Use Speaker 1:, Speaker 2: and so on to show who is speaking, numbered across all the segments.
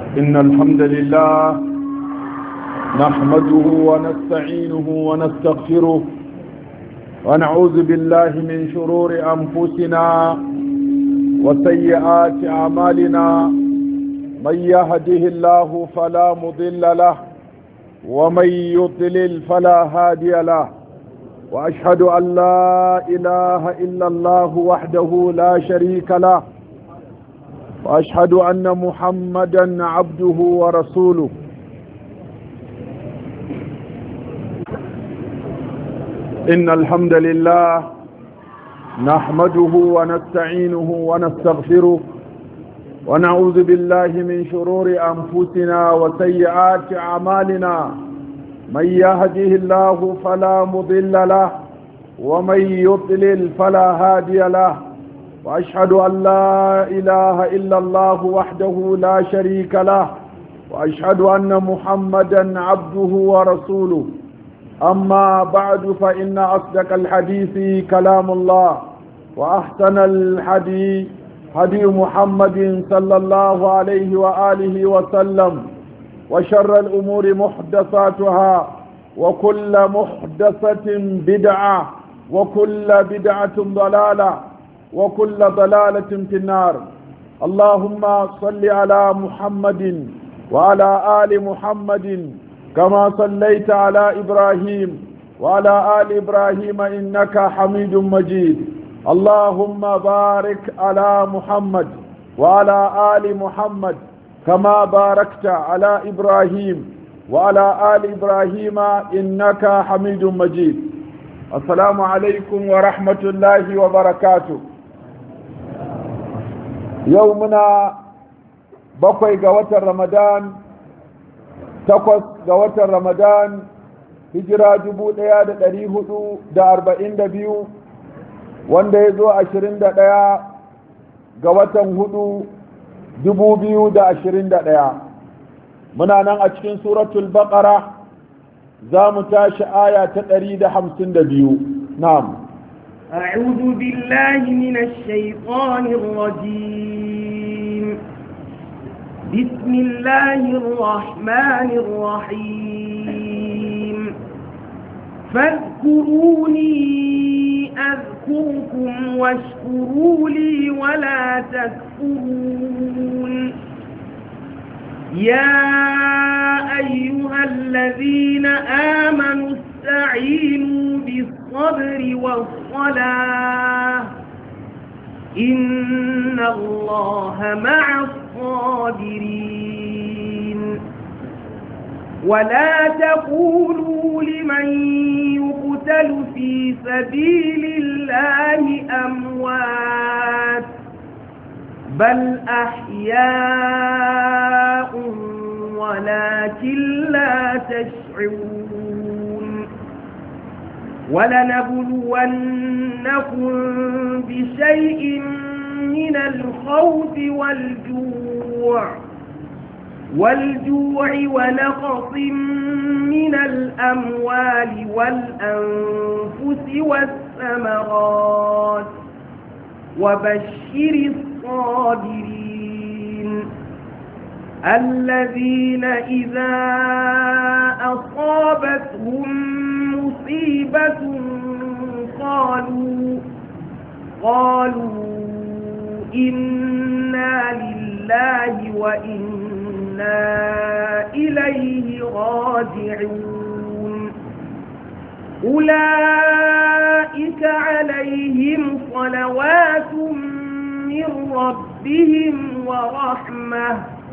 Speaker 1: إن الحمد لله نحمده ونستعينه ونستغفره ونعوذ بالله من شرور أنفسنا وسيئات أعمالنا من يهده الله فلا مضل له ومن يضلل فلا هادي له وأشهد أن لا إله إلا الله وحده لا شريك له وأشهد أن محمدا عبده ورسوله إن الحمد لله نحمده ونستعينه ونستغفره ونعوذ بالله من شرور أنفسنا وسيئات أعمالنا من يهده الله فلا مضل له ومن يضلل فلا هادي له وأشهد أن لا إله إلا الله وحده لا شريك له وأشهد أن محمدا عبده ورسوله أما بعد فإن أصدق الحديث كلام الله وأحسن الحديث هدي محمد صلى الله عليه وآله وسلم وشر الأمور محدثاتها وكل محدثة بدعة وكل بدعة ضلالة وكل ضلالة في النار. اللهم صل على محمد وعلى آل محمد كما صليت على إبراهيم وعلى آل إبراهيم إنك حميد مجيد. اللهم بارك على محمد وعلى آل محمد كما باركت على إبراهيم وعلى آل إبراهيم إنك حميد مجيد. السلام عليكم ورحمة الله وبركاته. يومنا بقي قوة رمضان تقص قوة رمضان هجرة جبوت ايادة دريهدو دا 42 wanda ya zo 21 ga watan 4 2021 muna nan a cikin suratul baqara za mu tashi aya ta 152. na'am
Speaker 2: a'udhu billahi minash shaitanir rajim bismillahir rahmanir rahim fadhkuruni أذكركم واشكروا لي ولا تكفرون. يا أيها الذين آمنوا استعينوا بالصبر والصلاة إن الله مع الصابرين. ولا تقولوا لمن يقتل في سبيل الله أموات بل أحياء ولكن لا تشعرون. ولنبلونكم بشيء من الخوف والجوع ونقص من الأموال والأنفس والثمرات وبشر الصابرين الذين إذا أصابتهم مصيبة قالوا إنا لله وإنا إليه راجعون. أولئك عليهم صلوات من ربهم ورحمة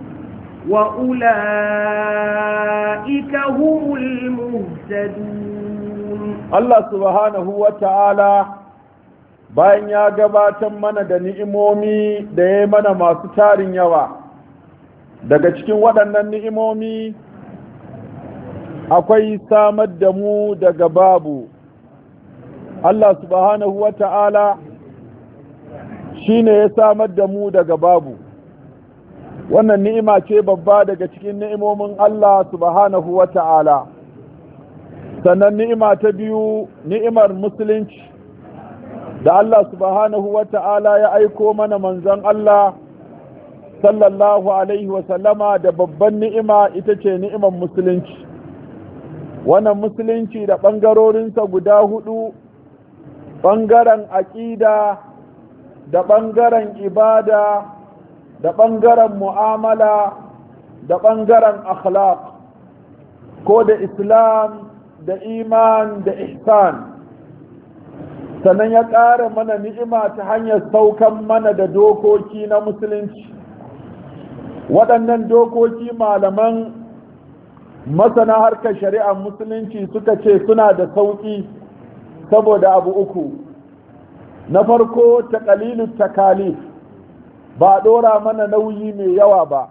Speaker 2: وأولئك هم المهتدون. الله سبحانه وتعالى bayan ya gabatar mana da ni'imomi da ya mana masu tarin yawa, daga cikin waɗannan ni'imomi akwai samar da mu daga babu. Allah subhanahu wa ta'ala shi ne ya samar da mu daga babu. Wannan ni'ima ce babba daga cikin ni'imomin Allah subhanahu wa ta'ala. Sannan ni'ima ta biyu, ni'imar musulunci da Allah subhanahu wa ta'ala ya aiko mana manzon Allah sallallahu alaihi wasallama da babban ni'ima ita ce ni'imar musulunci. Wannan musulunci da ɓangarorinsa guda hudu, ɓangaren aƙida da ɓangaren ibada da ɓangaren mu'amala da ɓangaren akhlaq, ko da islam da iman da ihsan. Sannan ya ƙara mana ni'ima ta hanyar saukan mana da dokoki na musulunci. Waɗannan dokoki malaman masana harkar shari'ar musulunci suka ce suna da sauƙi saboda abu uku. Na farko, taqalilut takalif, ba a ɗora mana nauyi mai yawa ba.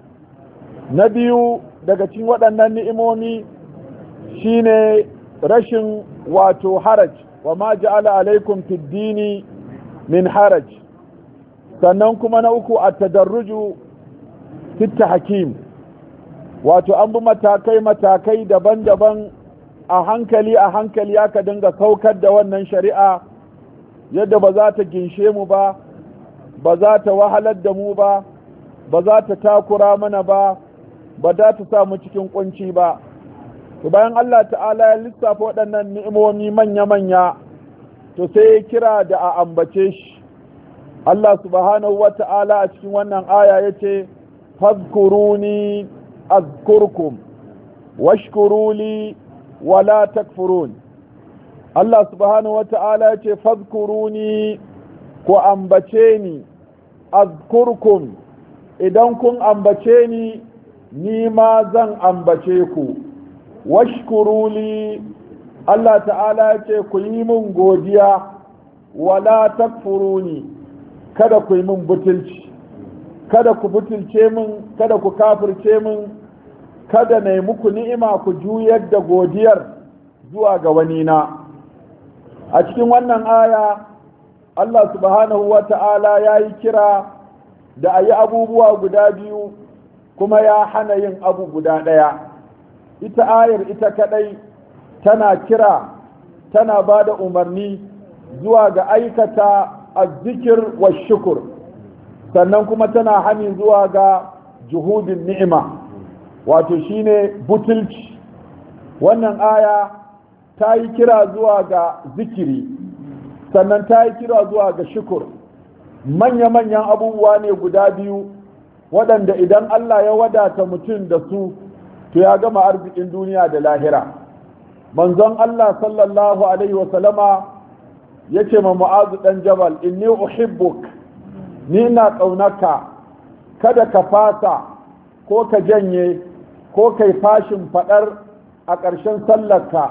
Speaker 2: Na biyu daga cikin waɗannan ni'imomi shine rashin wato haraj, wa ma ja'ala alaikum fid dini min haraj. Sannan kuma na uku at-tadarruju fit tahkim, wato an bi matakai daban-daban, a hankali aka dinga saukar da wannan shari'a yadda ba za ta ginshe mu ba, ba za ta wahalar da mu ba, ba za ta takura mana ba, ba za ta sa mu cikin kunci ba. To bayan Allah ta'ala ya lissafa waɗannan ni'imomi manya-manya, to sai ya kira da a ambace shi. Allah subhanahu wa ta'ala a cikin wannan aya ya ce, fadhkuruni azkurkum washkuru li wala takfurun. Allah subhanahu wa ta'ala ya ce, fadhkuruni, ku ambace ni, azkurkum, idan kun ambace ni ma zan ambace ku. Washkuruli, Allah ta'ala ya ce ku yi min godiya, wala takfuruni, kada ku yi min butulci, kada ku butulce min, kada ku kafirce min, kada na yi muku ni'ima ku juyar da godiyar zuwa ga wani na. A cikin wannan aya Allah subhanahu wa ta'ala ya yi kira da a yi abubuwa guda biyu, kuma ya hana yin abu guda ɗaya. Ita ayar ita kaɗai tana kira, tana ba da umarni zuwa ga aikata azzikir wa shukur, sannan kuma tana hani zuwa ga juhudin ni'ima, wato shine butulci. Wannan aya ta yi kira zuwa ga zikiri, sannan ta yi kira zuwa ga shukur. Manya-manyan abubuwa ne guda biyu waɗanda idan Allah ya wadata mutum da su, to ya gama arzikin duniya da lahira. Manzon Allah sallallahu alaihi wasallama ya ce ma Mu'azu ɗan Jabal, inni uhibbuk, ni ina ƙaunarka, kada ka fasa ko ka janye ko kai fashin faɗar a ƙarshen sallarka,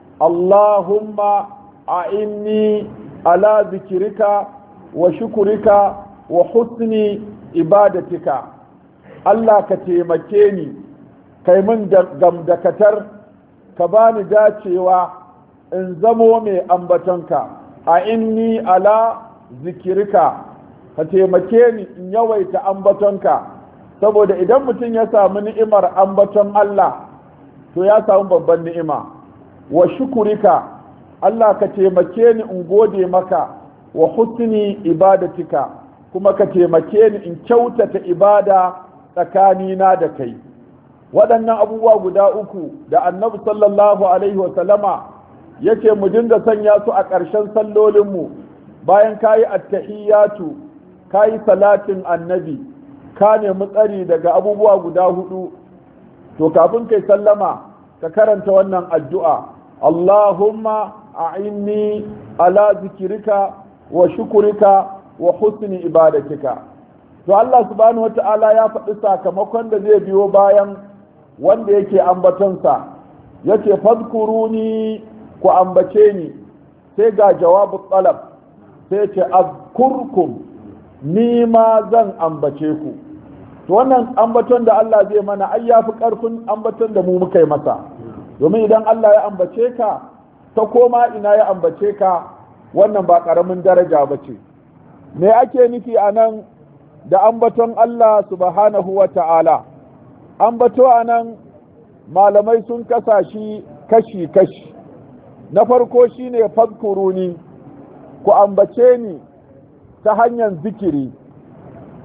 Speaker 2: Allahumma a'inni ala zikirika wa shukurika wa husni ibadatika. Allah ka taimake ni, kai min gamdakatar, ka bani dacewa in zamo mai ambatonka. A inni ala zikirika, ka taimake ni in yawaita ambatonka, saboda idan mutum ya samu ni'imar ambaton Allah, to ya samu babban ni'ima. Wa shukurika, Allah ka taimake ni in gode maka, wa husni ibadatika, kuma ka taimake ni in kyautata ibada tsakanina da kai. Waɗannan abubuwa guda uku da Annabi sallallahu alaihi wa sallama yace mu dinga sanya su a ƙarshen sallolinmu, bayan kayi attahiyatu, kayi salatin annabi, ka nemi tsari daga abubuwa guda hudu, to kafin kai sallama ka karanta wannan addu'a: Allahumma a'inni ala zikirika wa shukurika wa husni ibadatika. To Allah subhanahu wata'ala ya faɗi sakamakon da zai biyo bayan wanda yake ambatonsa, yace fadkuruni, ku ambace ni. Sai ga jawabu talab, sai ce azkurkum, ni ma zan ambace ku. To wannan ambaton da Allah zai mana ai yafi karfin ambaton da mu muka yi masa, domin idan Allah ya ambace ka ta koma ina ya ambace ka, wannan ba karamin daraja ba ce. Me ake nufi a nan da ambaton Allah subhanahu wa ta'ala? Ambato a nan malamai sun kasa shi kashi-kashi. Na farko shine fadkuruni, ku ambace ni ta hanyar zikiri.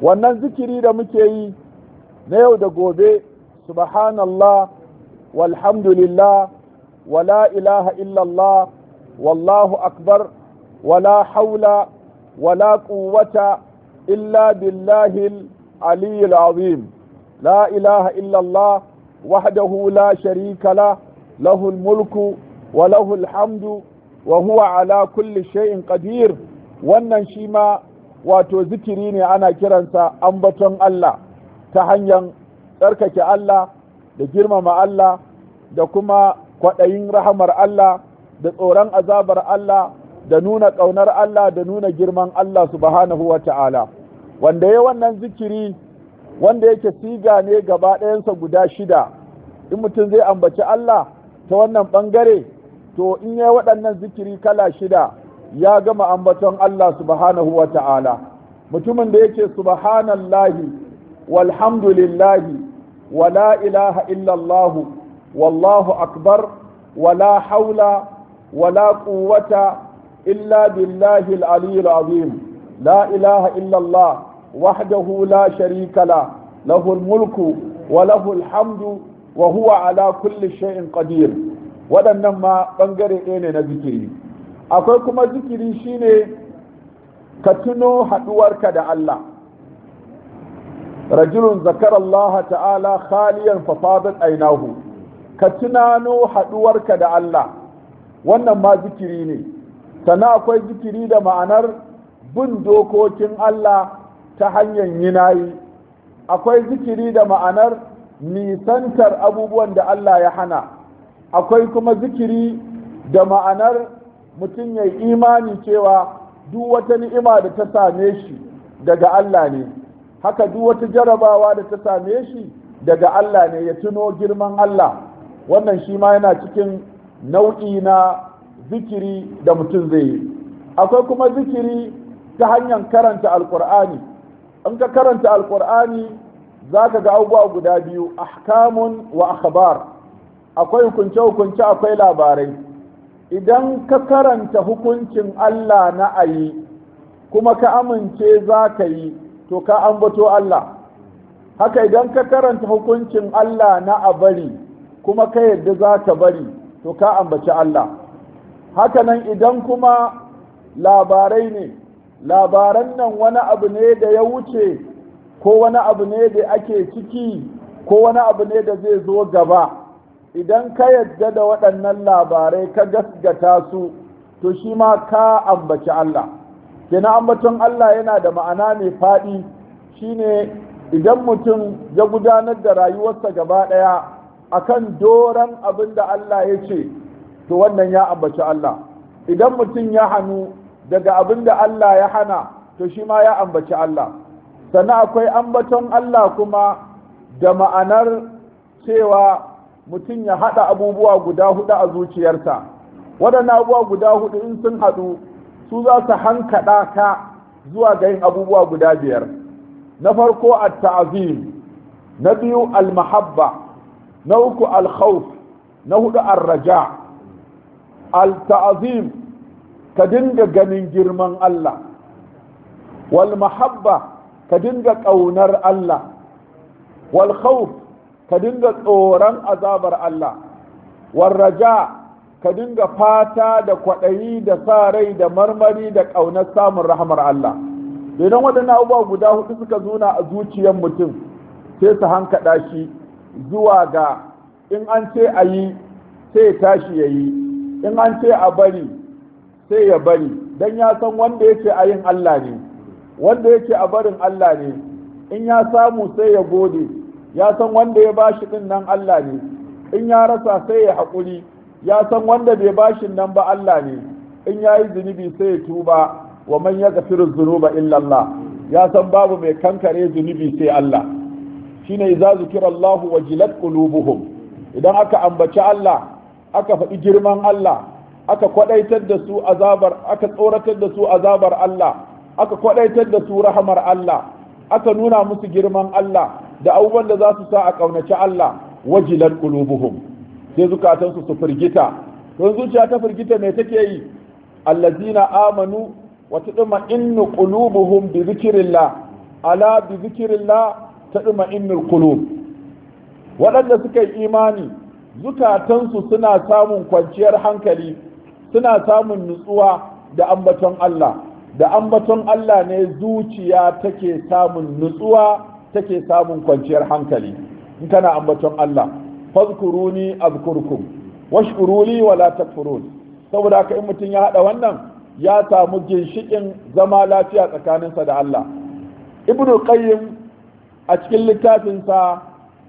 Speaker 2: wannan zikiri da muke yi na yau da gobe, subhanallah walhamdulillah wala ilaha illallah wallahu akbar wala haula wala quwwata illa billahil aliyyil azim, la ilaha illallah wahdahu la sharika lah, lahul mulku wa lahul hamdu wa huwa ala kulli shay'in qadir. wannan shi ma wato zikiri ne, ana kiransa ambaton Allah ta hanyar tsarkake Allah da girmama Allah da kuma kwaɗayin rahamar Allah da tsoron azabar Allah da nuna ƙaunar Allah da nuna girman Allah subhanahu wa ta'ala. Wanda ya wannan zikiri wanda yake siga ne gaba ɗayansa guda shida, in mutum zai ambaci Allah ta wannan ɓangare, to in ya waɗannan zikiri kala shida ya gama ambaton Allah subhanahu wa ta'ala. Mutumin da yake subhanallahi walhamdulillahi wala ilaha illallahu wallahu akbar wala haula wala quwwata illa billahi al-aliyyil azim, la ilaha illallah wahdahu la sharika la, lahul mulku wa lahul hamdu wa huwa ala kulli shay'in qadir. waɗannan ma ɓangare ɗaya ne na zikiri. Akwai kuma zikiri shine ka tuno haɗuwarka da Allah. rajulun zakara Allah ta'ala khaliyan fafadat ainahu, ka tunano haɗuwarka da Allah, wannan ma zikiri ne. Sannan akwai zikiri da ma'anar bin dokokin Allah ta hanyar yinayi. Akwai zikiri da ma'anar nisantar abubuwan da Allah ya hana. Akwai kuma zikiri da ma'anar mutum ya yi imani cewa duk wata ni'ima da ta same shi daga Allah ne, haka duk wata jarabawa da ta same shi daga Allah ne, ya tuno girman Allah. wannan shi ma yana cikin nau'i na zikiri da mutum zai yi. Akwai kuma zikiri ta hanyar karanta alkur'ani. in ka karanta alkur'ani za ka ga abubuwa guda biyu, ahkamun wa akhbar. akwai hukunce-hukunce, akwai labarai. idan ka karanta hukuncin Allah na ayi kuma ka amince za ka yi, to ka ambato Allah. haka idan ka karanta hukuncin Allah na a bari kuma ka yadda za ka bari, to ka ambaci Allah. haka nan idan kuma labarai ne, labaran nan wani abu ne da ya wuce, ko wani abu ne da ake ciki, ko wani abu ne da zai zo gaba, idan ka yadda da waɗannan labarai ka gaskata su, to shi ma ka ambaci Allah. kenan ambaton Allah yana da ma'ana mai faɗi. shine idan mutum ya gudanar da rayuwarsa gaba ɗaya akan doron abin da Allah ya ce, to wannan ya ambaci Allah. idan mutum ya hannu daga abin da Allah ya hana, to shi ma ya ambaci Allah. sannan akwai ambaton Allah kuma da ma'anar cewa mutum ya haɗa abubuwa guda hudu a zuciyarsa. waɗannan abubuwa guda hudu in sun haɗu, su za su hankaɗa ka zuwa ga yin abubuwa guda biyar. na farko at-ta'zim, na biyu al-mahabba, na uku al-khawf, na hudu ar-raja. al-ta'zim, ka dinga ganin girman Allah. wal mahabba, ka dinga ƙaunar Allah. wal khawf, ka dinga tsoron azabar Allah. wal raja, ka dinga fata da kwaɗayi da sa rai da marmari da ƙaunar samun rahmar Allah. idan waɗannan abubuwa guda hudu suka zuna a zuciyar mutum, sai su hankaɗa shi zuwa ga in an ce a yi sai ya tashi ya yi, in an ce a bari sai ya bari, don ya san wanda yake a yin Allah ne, wanda yake a barin Allah ne. in ya samu sai ya gode, ya san wanda ya bashi din nan Allah ne. in ya rasa sai ya haƙuri, ya san wanda bai bashin nan ba Allah ne. in ya yi zunubi sai ya tuba, wa man yaghfiru dhunuba illa Allah, ya san babu mai kankare zunubi sai Allah. shine idza zikira Allah wajilat qulubuhum, idan aka ambaci Allah, aka faɗi girman Allah, aka kwadaitar da su azabar, aka tsoratar da su azabar Allah, aka kwadaitar da su rahamar Allah, aka nuna musu girman Allah da abubuwan da za su sa a kaunaci Allah, wajilat qulubuhum, sai zukatansu su firgita. don zuciya ta firgita me take yi? allazina amanu wa tatma'innu qulubuhum bi dhikrillah,
Speaker 1: ala bi zikrillah tatma'innul qulub waɗanda suka yi imani zukatansu suna samun kwanciyar hankali, suna samun nutsuwa da ambaton Allah. Da ambaton Allah ne zuciya take samun nutsuwa, take samun kwanciyar hankali. In kana ambaton Allah, fazkuruni azkurkum washkuruli wala takfurun. Saboda haka in mutum ya haɗa wannan, ya samu ginshikin zama lafiya tsakaninsa da Allah. Ibnu Qayyim a cikin littafinsa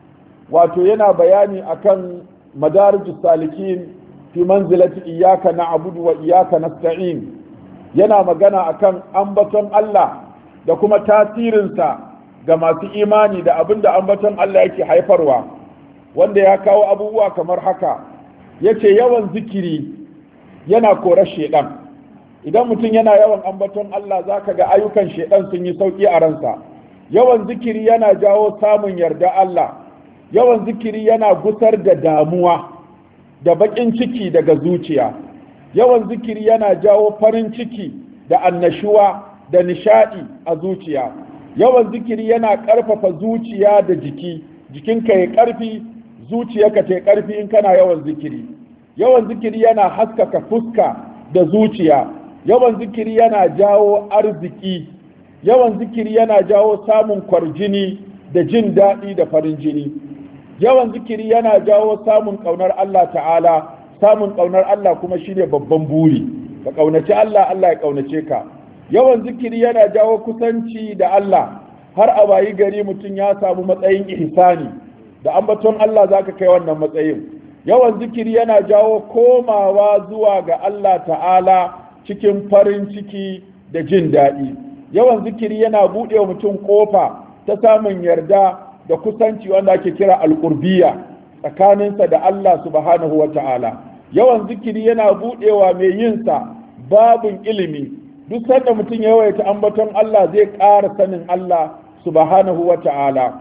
Speaker 1: wato yana bayani akan madarijus salikin fi manzilati iyyaka na'budu wa iyyaka nasta'in. Yana magana akan ambaton Allah da kuma tasirinsa ga masu imani da abinda ambaton Allah yake haifarwa, wanda ya kawo abubuwa kamar haka. Yace yawan zikiri yana korar shedan. Idan mutum yana yawan ambaton Allah zaka ga ayyukan shedan sun yi sauki a ransa. Yawan zikiri yana jawo samun yarda Allah. Yawan zikiri yana gusar da damuwa da bakin ciki daga zuciya. Yawan zikiri yana jawo farin ciki da annashuwa da nishadi a zuciya. Yawan zikiri yana ƙarfafa zuciya da jiki, jikinka ya ƙarfi, zuciyarka ta ƙarfi in kana yawan zikiri. Yawan zikiri yana haskaka fuska da zuciya. Yawan zikiri yana jawo arziki. Yawan zikiri yana jawo samun kwarjini da jin daɗi da farin jini. Yawan zikiri yana jawo samun ƙaunar Allah ta'ala. Samun ƙaunar Allah kuma shine babban buri. Ka ƙaunaci Allah, Allah ya ƙaunace ka. Yawan zikiri yana jawo kusanci da Allah, har a wayi gari mutum ya samu matsayin ihsani. Da ambaton Allah zaka kai wannan matsayin. Yawan zikiri yana jawo komawa zuwa ga Allah ta'ala cikin farin ciki da jin daɗi. Yawan zikiri yana buɗe wa mutum ƙofa ta samun yarda da kusanci wanda ake kira alƙurbiya tsakaninsa da Allah subhanahu wa ta'ala. Yawan zikiri yana buɗewa mai yinsa babin ilimi. Duk sanda mutum ya yawaita ambaton Allah zai ƙara sanin Allah subhanahu wa ta'ala.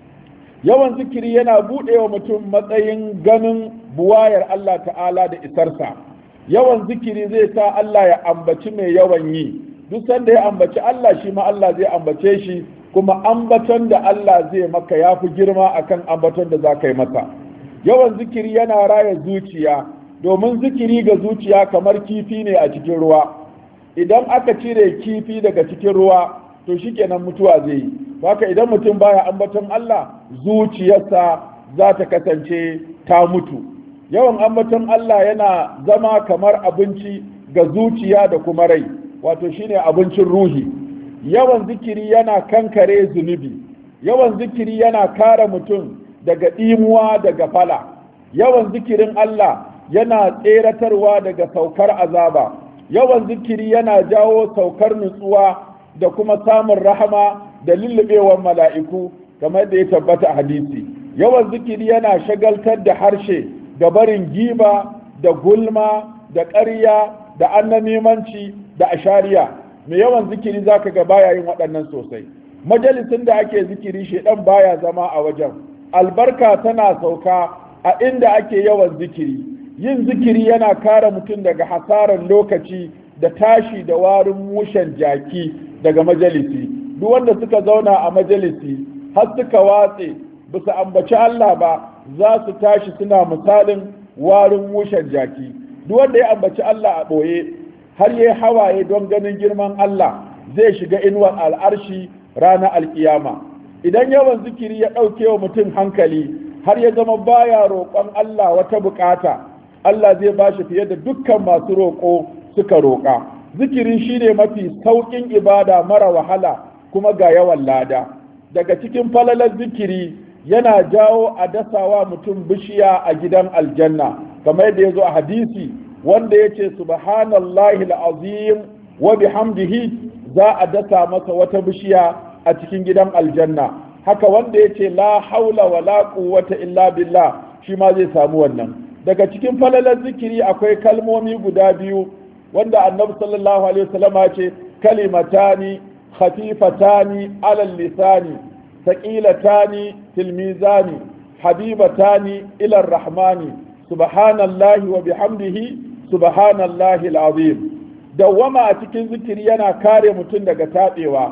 Speaker 1: Yawan zikiri yana buɗewa mutum matsayin ganin buwayar Allah ta'ala da isarsa. Yawan zikiri zai sa Allah ya ambaci mai yawan yi. Duk sanda ya ambaci Allah shi ma Allah zai ambace shi, kuma ambaton da Allah zai maka ya fi girma akan ambaton da za ka yi masa. Yawan zikiri yana raya zuciya, domin zikiri ga zuciya kamar kifi ne a cikin ruwa. Idan aka cire kifi daga cikin ruwa to shikenan mutuwa zai yi. Haka idan mutum baya ambaton Allah, zuciyarsa za ta kasance ta mutu. Yawan ambaton Allah yana zama kamar abinci ga zuciya da kuma rai, wato shine abincin ruhi. Yawan zikiri yana kankare zunubi. Yawan zikiri yana kare mutum daga ɗimuwa daga fala. Yawan zikirin Allah yana tseratarwa daga saukar azaba. Yawan zikiri yana jawo saukar nutsuwa da kuma samun rahama da lullubewar mala'iku, kamar da ya tabbata a hadisi. Yawan zikiri yana shagaltar da harshe da barin giba da gulma da ƙarya da annamimanci da ashariya. Mai yawan zikiri zaka ga baya yin waɗannan sosai. Majalisin da ake zikiri shedan baya zama a wajen. Albarka tana sauka a inda ake yawan zikiri. Yin zikiri yana kare mutum daga hasarar lokaci da tashi da warin mushen jaki daga majalisi. Duk wanda suka zauna a majalisi har suka watse bisa ambaci Allah ba, za su tashi suna misalin warin mushen jaki. Duk wanda ya ambaci Allah a ɓoye har yayi hawaye don ganin girman Allah, zai shiga inuwar al'arshi ranar alkiyama. Idan yawan zikiri ya ɗauke wa mutum hankali har ya zama baya roƙon Allah wata bukata, Allah zai ba shi fiye da dukkan masu roƙo suka roƙa. Zikiri shine mafi sauƙin ibada mara wahala kuma ga yawan lada. Daga cikin falalar zikiri yana jawo a dasawa mutum bishiya a gidan aljanna, kamar yadda ya zo a hadisi wanda ya ce subhanallahi al'azim wa bihamdihi, za a dasa masa wata bishiya a cikin gidan aljanna. Haka wanda ya ce la haula wa la quwwata illa billah, shi ma zai samu wannan. Daga cikin falalar zikiri akwai kalmomi guda biyu wanda annabi sallallahu alaihi wasallam ya ce kalimatani khafifatani alal lisani thaqilatani fil mizani habibatani ila rahmani subhanallahi wa bihamdihi subhanallahi alazim. Dawwama a cikin zikiri yana kare mutum daga tabewa.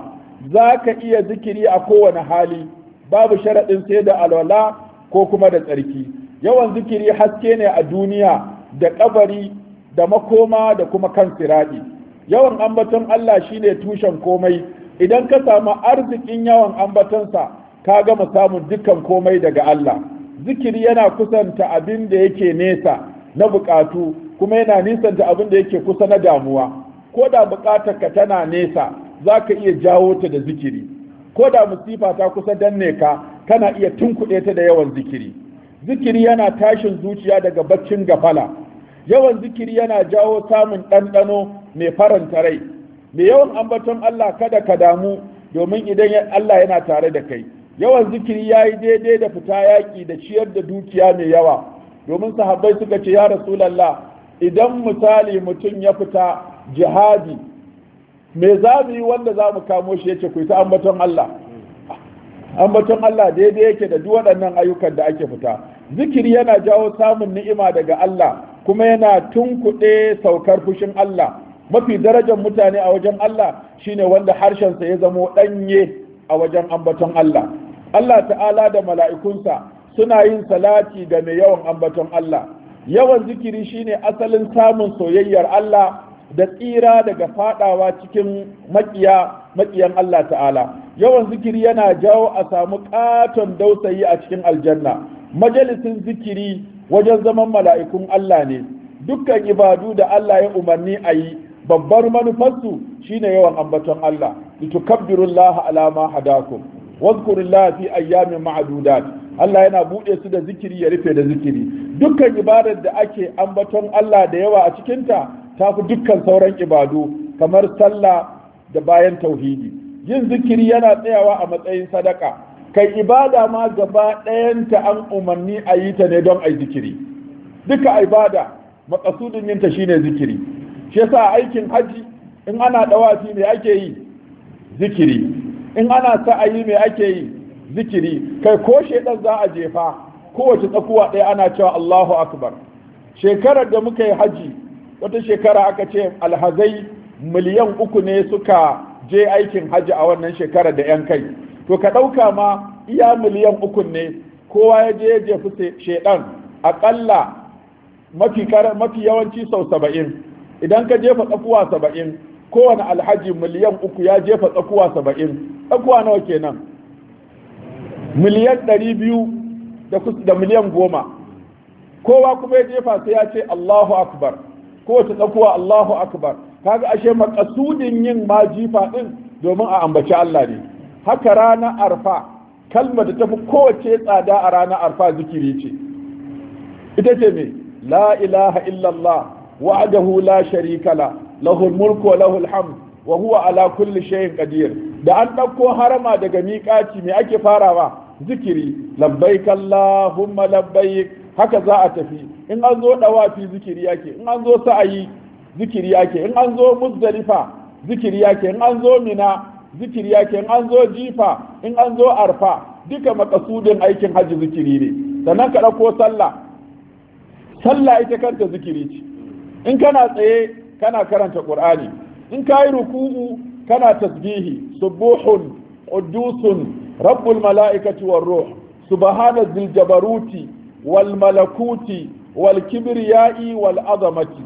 Speaker 1: za ka iya zikiri a kowane hali, babu sharaɗin sai da alwala ko kuma da tsarki. Yawan zikiri haske ne a duniya da kabari da makoma da kuma kan siradi. Yawan ambaton Allah shine tushen komai. Idan ka samu arzikin yawan ambatonsa, ka gama samun dukkan komai daga Allah. Zikiri yana kusanta abin da yake nesa na bukatu, kuma yana nisanta abin da yake kusa na damuwa. Ko da bukatar ka tana nesa, za ka iya jawo ta da zikiri. Ko da musifa ta kusa danne ka, kana iya tunkuɗe ta da yawan zikiri. Zikiri yana tashin zuciya daga baccin gafala. Yawan zikiri yana jawo samun ɗanɗano mai faranta rai. Mai yawan ambaton Allah kada ka damu, domin idan Allah yana tare da kai. Yawan zikiri ya yi daidai da fita yaƙi da ciyar da dukiya mai yawa, domin sahabbai suka ce ya Rasulallah, idan misali mutum ya fita jihadi, me za mu yi wanda za mu kamo shi? Yace ku yi ta ambaton Allah. Ambaton Allah daidai yake da duk waɗannan ayyukan da ake fita. Zikiri yana jawo samun ni'ima daga Allah, kuma yana tunkuɗe saukar fushin Allah. Mafi darajar mutane a wajen Allah shine wanda harshensa ya zamo ɗanye a wajen ambaton Allah. Allah ta'ala da mala'ikunsa suna yin salati ga mai yawan ambaton Allah. Yawan zikiri shine asalin samun soyayyar Allah da tsira daga fadawa cikin maƙiyan Allah ta'ala. Yawan zikiri yana jawo a samu ƙaton dausayi a cikin aljanna. Majalisin zikiri wajen zaman mala'ikun Allah ne. Dukkan ibadu da Allah ya umarni a yi, babbar manufarsu shine yawan ambaton Allah. Litukabbirullaha ala ma hadakum wadhkurullaha fi ayyamin ma'dudat. Allah yana bude su da zikiri, ya rufe da zikiri. Dukkan ibadar da ake ambaton Allah da yawa a cikinta ta fi dukkan sauran ibadu, kamar sallah da bayan tauhidi. Yin zikiri yana tsayawa a matsayin sadaka. Kai ibada ma gaba ɗayanta an umarni a yi ta ne don a yi zikiri. Duka ibada makasudin yinta shine zikiri. Shi yasa aikin haji in ana dawafi me ake yi? Zikiri. In ana sa'ayi me ake yi? Zikiri. Kai ko shedan za a jefa, kowace tsakuwa ɗaya ana cewa Allahu akbar. Shekarar da muka yi haji, wata shekara aka ce alhazai miliyan 3 ne suka je aikin haji a wannan shekarar da 'yan kai. To ka ɗauka ma iya miliyan 3 ne, kowa ya je ya jefi shedan aƙalla mafi yawanci sau 70. Idan ka jefa tsakuwa 70, kowane alhaji miliyan 3 ya jefa tsakuwa 70. Tsakuwa nawa kenan? Miliyan 200 da miliyan 10. Kowa kuma ya jefa sai ya ce Allahu akbar. Kowace tsakuwa Allahu akbar. Kaga ashe makasudin yin ma jifa din domin a ambaci Allah ne. Haka rana arfa, kalmar da tafi kowace tsada a ranar arfa zikiri ce. Ita ce me? La ilaha illallah wa'adahu la sharika la, lahul mulku wa lahul hamd wa huwa ala kulli shay'in qadir. Da an dauko harama daga miƙaci me ake farawa? Zikiri. Labbaik Allahumma labbaik. Haka za a tafi. In an zo dawafi zikiri yake, in an zo sa'ayi zikiri yake, in an zo muzdalifa zikiri yake, in an zo mina zikiri yake, in an zo jifa, in an zo arfa, duka makasudin aikin hajji zikiri ne. Sannan ka ɗauko sallah. Sallah ita kanta zikiri ce. In kana tsaye kana karanta Qur'ani, in ka yi ruku'u kana tasbihi, subuhun qudusun rabbul mala'ikati war ruh, subhana dhil jabaruti wal malakuti wal kibriyai wal azamati.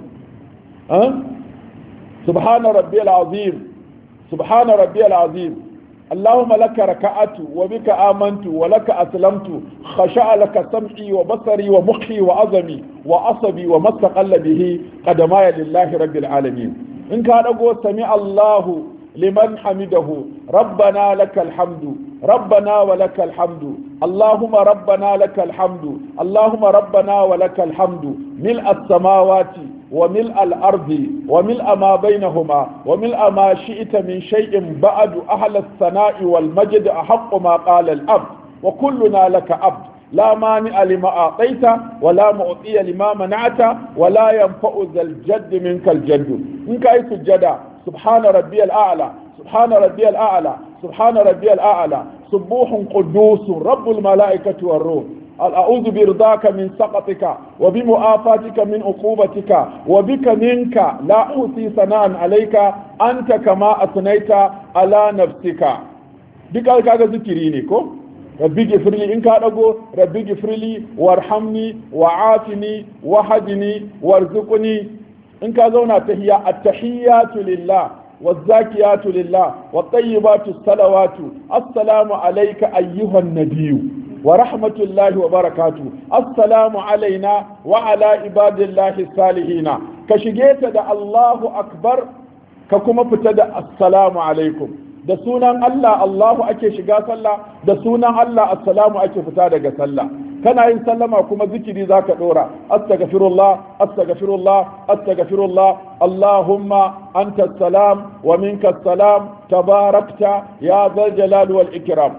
Speaker 1: Subhana rabbiyal azim, subhana rabbiyal azim. اللهم لك ركعت وبك آمنت ولك أسلمت خشع لك سمعي وبصري ومخي وعظمي وعصبي وما استقل به قدماي لله رب العالمين. إن كان أقول سمع الله لمن حمده ربنا لك الحمد ربنا ولك الحمد اللهم ربنا لك الحمد اللهم ربنا ولك الحمد ملء السماوات وملء الأرض وملء ما بينهما وملء ما شئت من شيء بعد أهل الثناء والمجد أحق ما قال الأبد وكلنا لك عبد لا مانع لما أعطيت ولا معطي لما منعت ولا ينفع ذا الجد منك الجد. إنك أي سجدا سبحان ربي الأعلى سبحان ربي الأعلى سبحان ربي الأعلى سبوح قدوس رب الملائكة والروح. أعوذ برضاك من سقطك وبمعافاتك من عقوبتك وبك منك لا أحصي ثناء عليك أنت كما أثنيت على نفسك duka kaga zikiri ne ko rabbi gifirli in ka dago rabbi gifirli warhamni wa'afini wahdini warzuqni in ka zauna tahiyya at-tahiyyatu lillah waz-zakiyatu lillah wat-tayyibatu salawatu assalamu alayka ayyuhan nabiyyu wa rahmatullahi wa barakatuh assalamu alaina wa ala ibadillahi salihina ka shige ta da Allahu akbar ka kuma fita da assalamu alaikum da sunan Allah Allahu ake shiga sallah da sunan Allah assalamu ake fita daga sallah kana yin sallama kuma zikiri zaka dora astaghfirullah astaghfirullah astaghfirullah allahumma anta salam wa minka salam tabarakta ya dhal jalali wal ikram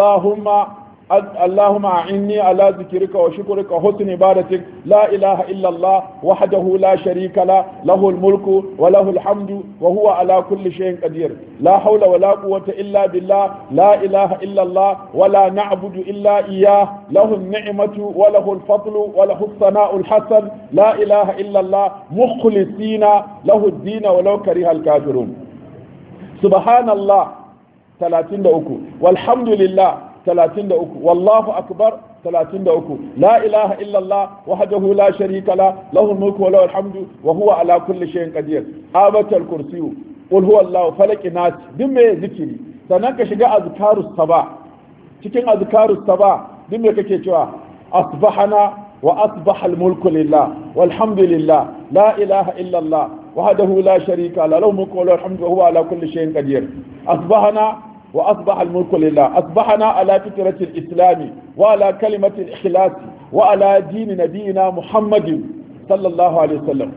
Speaker 1: اللهم أعني على ذكرك وشكرك وحسن عبادتك لا إله إلا الله وحده لا شريك له له الملك وله الحمد وهو على كل شيء قدير لا حول ولا قوة إلا بالله لا إله إلا الله ولا نعبد إلا إياه له النعمة وله الفضل وله الثناء الحسن لا إله إلا الله مخلصين له الدين ولو كره الكافرون سبحان الله 33 والحمد لله 33 wallahu akbar 33 la ilaha illallah wahdahu la sharika la lahu mulku wa lahu alhamdu wa huwa ala kulli shay'in qadir abatal kursiyu qul huwallahu falaq nas din me zikiri sannan ka shiga azkarus sabah cikin azkarus sabah din me kake cewa asbahana wa asbaha almulku lillah walhamdulillah la ilaha illallah wahdahu la sharika la lahu mulku wa lahu alhamdu wa huwa ala kulli shay'in qadir asbahana وأصبح الملك لله أصبحنا على فكرة الإسلام وعلى كلمة الإخلاص وعلى دين نبينا محمد صلى الله عليه وسلم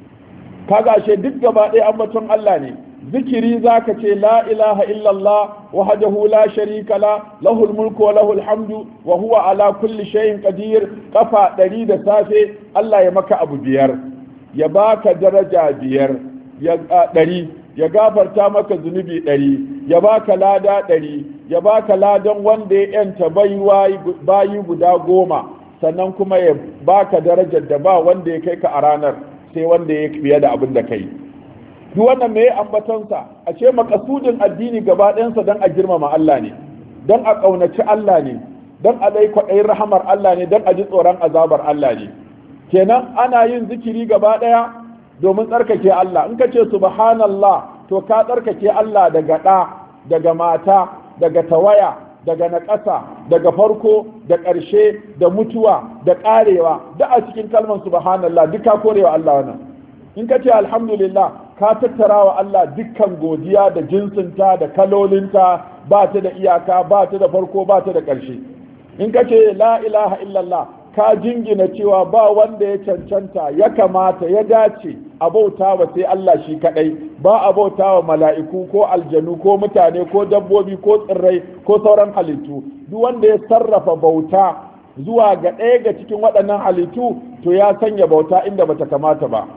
Speaker 1: kaga ashe duk gaba ɗaya ambaton Allah ne zikiri zaka ce la ilaha illallah wahdahu la sharika la lahul mulku wa lahul hamdu wa huwa ala kulli shay'in qadir kafa 100 da safe Allah ya maka abu biyar ya baka daraja biyar ya 100 ya gafarta maka zunubi 100 ya baka lada 100 ya baka ladan wanda ya yanta bayi guda 10 sannan kuma ya baka darajar da ba wanda ya kai ka a ranar sai wanda ya fiye da abin da kai duk wannan me ambatonsa a ce makasudin addini gaba ɗayansa don a girmama Allah ne don a ƙaunaci Allah ne don a dai kwaɗayin rahamar Allah ne don a ji tsoron azabar Allah ne kenan ana yin zikiri gaba ɗaya domin tsarkake Allah in ka ce subhanallah to ka tsarkake Allah daga ɗa daga mata daga tawaya daga naƙasa daga farko da ƙarshe da mutuwa da ƙarewa duk a cikin kalmar subhanallah duk ka korewa Allah wannan in ka ce alhamdulillah ka tattara wa Allah dukkan godiya da jinsinta da kalolinta ba ta da iyaka ba ta da farko ba ta da ƙarshe in ka ce la ilaha illallah ka jingina cewa ba wanda ya cancanta ya kamata ya dace a bauta wa sai Allah shi kadai ba a bauta wa mala'iku ko aljanu ko mutane ko dabbobi ko tsirrai ko sauran halittu duk wanda ya sarrafa bauta zuwa ga ɗaya ga cikin waɗannan halittu to ya sanya bauta inda bata kamata ba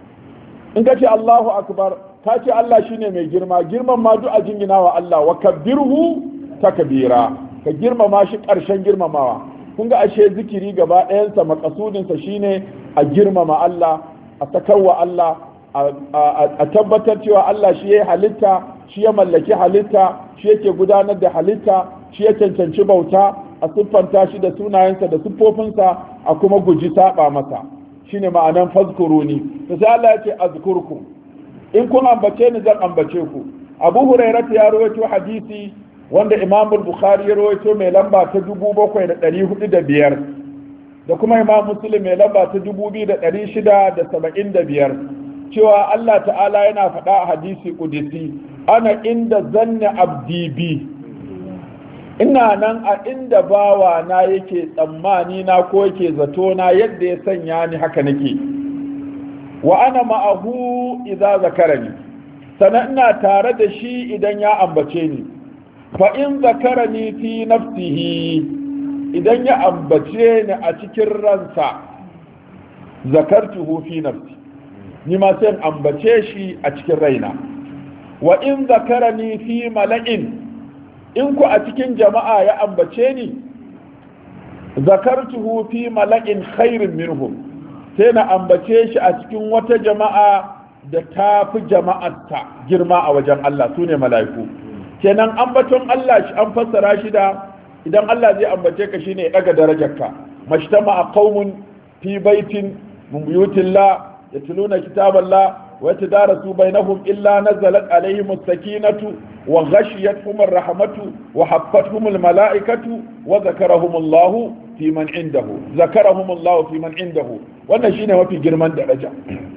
Speaker 1: in ka ce Allahu akbar ka ce Allah shine mai girma girman ma duk a jingina wa Allah wa kabbirhu takbira ka girmama shi ƙarshen girmamawa kun ga ashe zikiri gaba ɗayansa makasudinsa shine a girmama Allah a sakarwa Allah a tabbatar cewa Allah shi ya halitta shi ya mallaki halitta shi yake gudanar da halitta shi ya cancanci bauta a siffanta shi da sunayensa da siffofinsa a kuma guji saba masa shine ma'anan fazkuruni to sai Allah ya ce azkurku in kun ambace ni zan ambace ku Abu Hurairah ya rawaito hadisi wanda Imam Bukhari ya rawaito mai lamba ta 7405 da kuma Imam Muslim mai lamba ta 2675 cewa Allah ta'ala yana faɗa a hadisi qudsi ana inda zanna abdi bi ina nan a inda bawa na yake tsammani na ko yake zato na yadda ya sanya ni haka nake wa ana ma'ahu idza zakarani sanan ina tare da shi idan ya ambace ni fa in zakarani fi nafsihi idan ya ambace ni a cikin ransa zakartuhu fi nafsi ni ma sai ambace shi a cikin raina wa in zakarani fi mala'in in ku a cikin jama'a ya ambace ni zakartuhu fi mala'in khairin minhum sai na ambace shi a cikin wata jama'a da ta fi jama'arta girma a wajen Allah sune mala'iku. Kenan ambaton Allah shi an fassara shi da idan Allah zai ambace ka shine ya daga darajarka. Mashtama'a qaumun fi baitin min buyutillah yatluna kitaballah wa yatadarasu bainahum illa nazalat alaihim as-sakinatu wa ghashiyatuhum ar-rahmatu wa haffathum al-mala'ikatu wa zakarahumullahu fi man indahu zakarahumullahu fi man indahu. Wannan shine mafi girman daraja,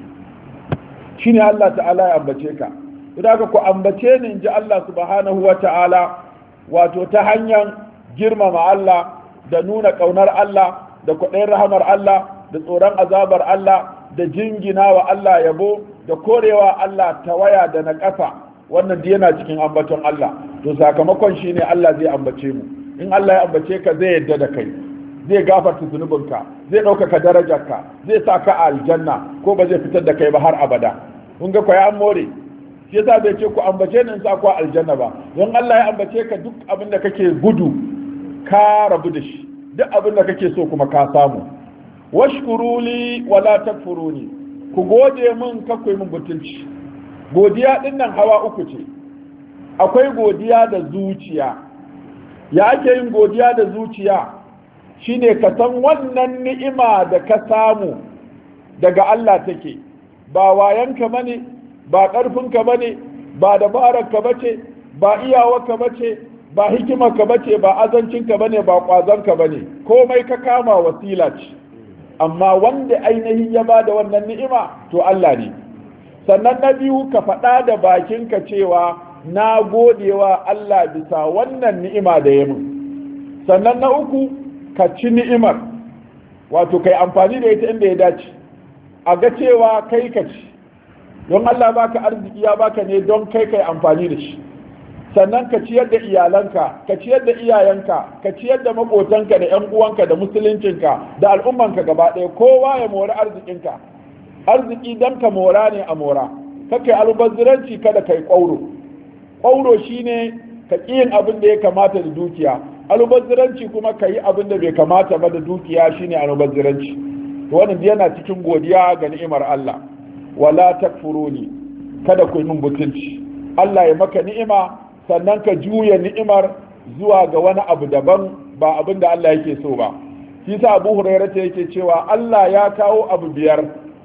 Speaker 1: shine Allah ta'ala ya ambace ka. Idan ku ambace ni inji Allah subhanahu wa ta'ala, wato ta hanyar girmama Allah da nuna ƙaunar Allah da kwaɗayin rahamar Allah da tsoron azabar Allah da jingina wa Allah yabo da korewa Allah tawaya da na ƙasa, wannan da yana cikin ambaton Allah. To sakamakon shine Allah zai ambace mu. In Allah ya ambace ka zai yadda da kai, zai gafarta zunubinka, zai ɗaukaka darajarka, zai sa ka a aljanna ko ba zai fitar da kai ba har abada. Kun ga ko ya more, shi yasa bai ce ku ambace ni in sa ku a aljanna ba. Don Allah ya ambace ka duk abin da kake gudu ka rabu da shi, duk abin da kake so kuma ka samu. Washkuruli wala takfuruni, ku gode min kakwai min butulci. Godiya din nan hawa uku ce, akwai godiya da zuciya. Ya ake yin godiya da zuciya? Shine ka san wannan ni'ima da ka samu daga Allah take, ba wayanka bane, ba ƙarfinka bane, ba dabararka bace, ba iyawarka bace, ba hikimarka bace, ba azancinka bane, ba ƙwazonka bane, komai ka kama wasila ce. Amma wanda ainihin ya ba da wannan ni'ima to Allah ne. Sannan na biyu, ka faɗa da bakinka cewa na godewa Allah bisa wannan ni'ima da ya min. Sannan na uku, ka ci ni'imar, wato kai amfani da ita inda ya dace, a ga cewa kai ka ci. Don Allah baka arziki ya baka ne don kai amfani da shi. Sannan ka ciyar da iyalanka, ka ciyar da iyayenka, ka ciyar da makotanka da ƴan uwanka da musuluncinka da al'ummanka gaba ɗaya, kowa ya mori arzikinka. Arziki dan ka mora ne a mora, kake almubazziranci kada kai ƙwauro. Ƙwauro shine ka ƙi yin abin da ya kamata da dukiya, almubazziranci kuma ka yi abin da bai kamata ba da dukiya shine almubazziranci. To wannan yana cikin godiya ga ni'imar Allah. Wala takfuruni, kada ku yi min butulci. Allah ya maka ni'ima sannan ka juya ni'imar zuwa ga wani abu daban ba abin da Allah yake so ba. Shi sa Abu Hurairah yake cewa Allah ya kawo abu biyar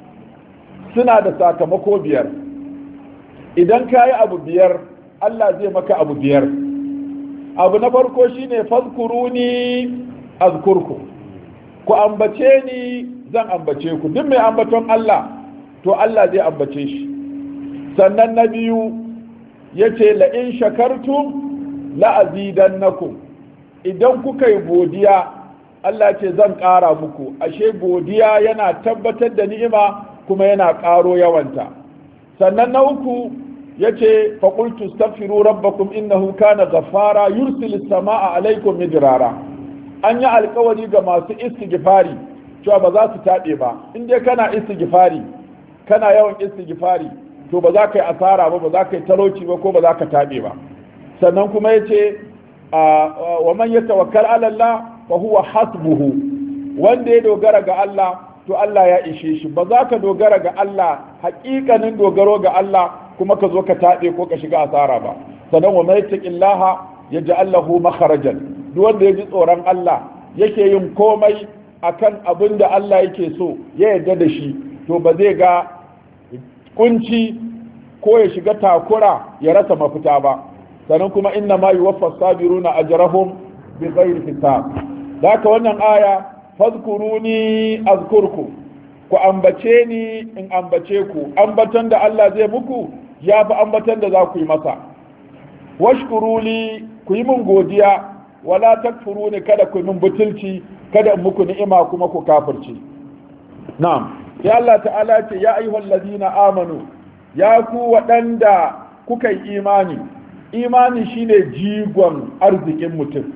Speaker 1: suna da sakamako biyar. Idan ka yi abu biyar Allah zai maka abu biyar. Abu na farko shine fazkuruni azkurku, ku ambace ni zan ambace ku. Duk mai ambaton Allah to Allah zai ambace shi. Sannan na biyu yace la in shakartum la azidannakum, idan kuka yi godiya Allah ce zan ƙara muku. Ashe godiya yana tabbatar da ni'ima kuma yana ƙaro yawanta. Sannan na uku yace fa qultu astaghfiru rabbakum innahu kana ghaffara yursilis samaa alaykum midrara. An yi alƙawari ga masu istighfari cewa ba za su taɓe ba. In dai kana istighfari, kana yawan istighfari, to ba za ka yi asara ba, ba za ka yi talauci ba, ko ba za ka taɓe ba. Sannan kuma ya ce wa man ya tawakkal ala Allah fa huwa hasbuhu, wanda ya dogara ga Allah to Allah ya ishe shi. Ba za ka dogara ga Allah haƙiƙanin dogaro ga Allah kuma ka zo ka taɓe ko ka shiga asara ba. Sannan wa man yattaqillaha yaj'al lahu makharajan, duk wanda ya ji tsoron Allah yake yin komai akan abin da Allah yake so ya yarda da shi, to ba zai ga kunci ko ya shiga takura ya rasa mafita ba. Sannan kuma inna ma yuwaffa sabiruna ajrahum bi ghairi hisab. Daka wannan aya fadhkuruni azkurku, ku ambace ni in ambace ku. Ambaton da Allah zai muku ya fi ambaton da za ku yi masa. Washkuruli, ku yi min godiya, wala takfuruni, kada ku yi min butulci, kada in muku ni'ima kuma ku kafirci. Na'am. Ya Allah ta'ala ce ya ayyuhal ladina amanu, ya ku waɗanda kuka yi imani. Imani shine jigon arzikin mutum.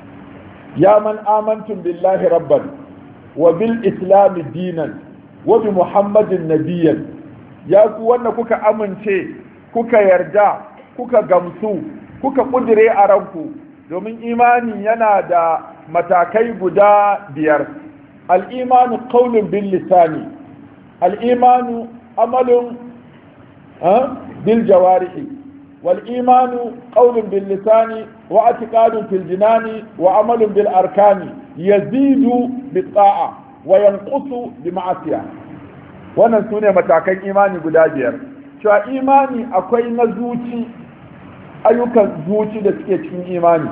Speaker 1: Ya man amantum billahi rabban wa bil islami dinan wa bi muhammadin nabiyyan, ya ku wanda kuka amince, kuka yarda, kuka gamsu, kuka kudire a ranku, domin imani yana da matakai guda biyar. Al-imanu qawlun bil lisani, al-imanu amalun bil jawarihi, wal imanu qawlun bil lisani wa i'tiqadun fil jinani wa amalun bil arkani yazidu bit ta'a wa yanqusu bi ma'asiya. Wannan sune matakan imani guda biyar. Cewa imani akwai na zuci, ayyukan zuci da suke cikin imani.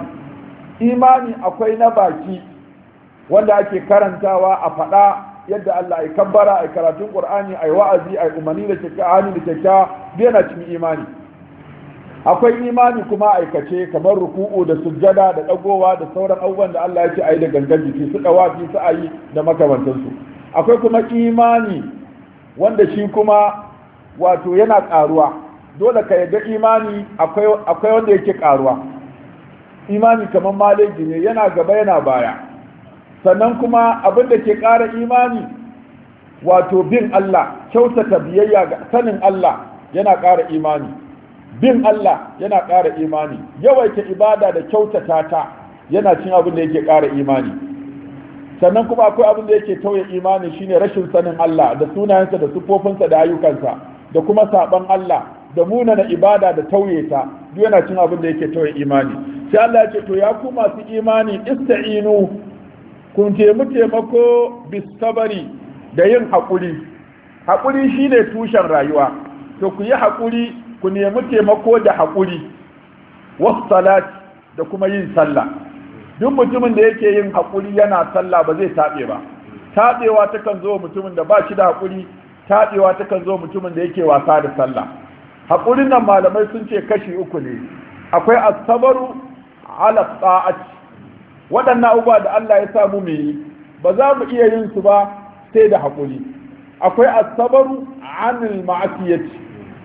Speaker 1: Imani akwai na baki wanda ake karantawa a faɗa yadda Allah ya kabbara, a karatun Qur'ani, a wa'azi, a umarni da kyakkyawa, da kyakkyawa, yana cikin imani. Akwai imani kuma aikace kamar ruku'u da sujjada da dagowa da sauran abubuwan da Allah ya ce ayi da gangan jiki, su dawafi su ayi da makamantansu. Akwai kuma imani wanda shi kuma wato yana karuwa. Dole ka yarda imani akwai wanda yake karuwa. Imani kamar maleji ne, yana gaba yana baya. Sannan kuma abin da ke ƙara imani wato bin Allah, kyautata biyayya ga sanin Allah yana ƙara imani. Bin Allah yana ƙara imani. Yawaita ibada da kyautata ta yana cin abin da yake ƙara imani. Sannan kuma akwai abin da yake tauye imani, shine rashin sanin Allah da sunayensa da sifofinsa da ayyukansa, da kuma saban Allah da munana ibada da tauye ta, duk yana cin abin da yake tauye imani. Sai Allah ya ce to ya ku masu imani ista'inu, kun taimako bis sabari da yin haƙuri. Haƙuri shine tushen rayuwa. To ku yi haƙuri, ku nemi taimako da haƙuri. Was salat, da kuma yin sallah. Duk mutumin da yake yin haƙuri yana sallah ba zai taɓe ba. Taɓewa takan zo mutumin da ba shi da haƙuri, taɓewa takan zo mutumin da yake wasa da sallah. Haƙurin nan malamai sun ce kashi uku ne. Akwai as-sabru ala ta'ati, waɗannan abubuwa da Allah ya samu mu yi ba za mu iya yin su ba sai da haƙuri. Akwai as-sabru anil ma'asiyati,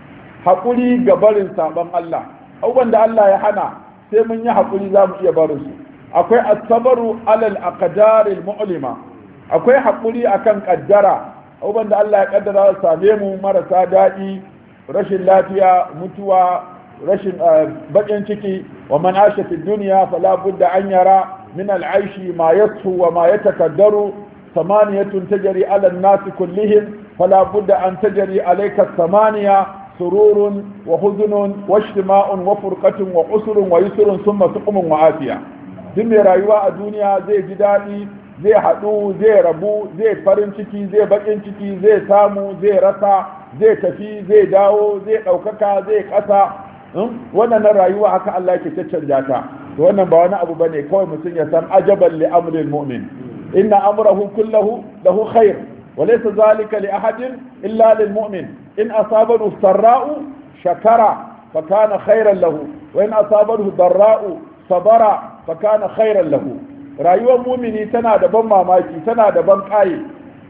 Speaker 1: haƙuri ga barin saban Allah. Abubuwan da Allah ya hana sai mun yi haƙuri za mu iya barin su. Akwai as-sabru alal aqdaril mu'lima, akwai haƙuri akan kaddara, abubuwan da Allah ya kaddara su same mu marasa daɗi, rashin lafiya, mutuwa, rashin bakin ciki. Wa man asha fi dunya fala budda an yara min al-aishi ma yasfu wa ma yatakaddaru, samaniyatun tajri ala an-nas kullihim fala budda an tajri alayka samaniya, sururun wa huzunun wa ijtima'un wa furqatun wa usrun wa yusrun thumma suqumun wa afiya. Duk mai rayuwa a duniya zai ji daɗi, zai haɗu, zai rabu, zai farin ciki, zai bakin ciki, zai samu, zai rasa, zai tafi, zai dawo, zai ɗaukaka, zai ƙasa. Wannan rayuwa haka Allah yake caccanja ta. To wannan ba wani abu bane, kawai mutum ya san ajaban li amril mu'min, inna amrahu kullahu lahu khair wa laysa zalika li ahadin illa lil mu'min. In asabahu sarra'u shakara fa kana khairan lahu wa in asabahu darra'u sabara fa kana khairan lahu. Rayuwar mumini tana da ban mamaki, tana da ban ƙaye.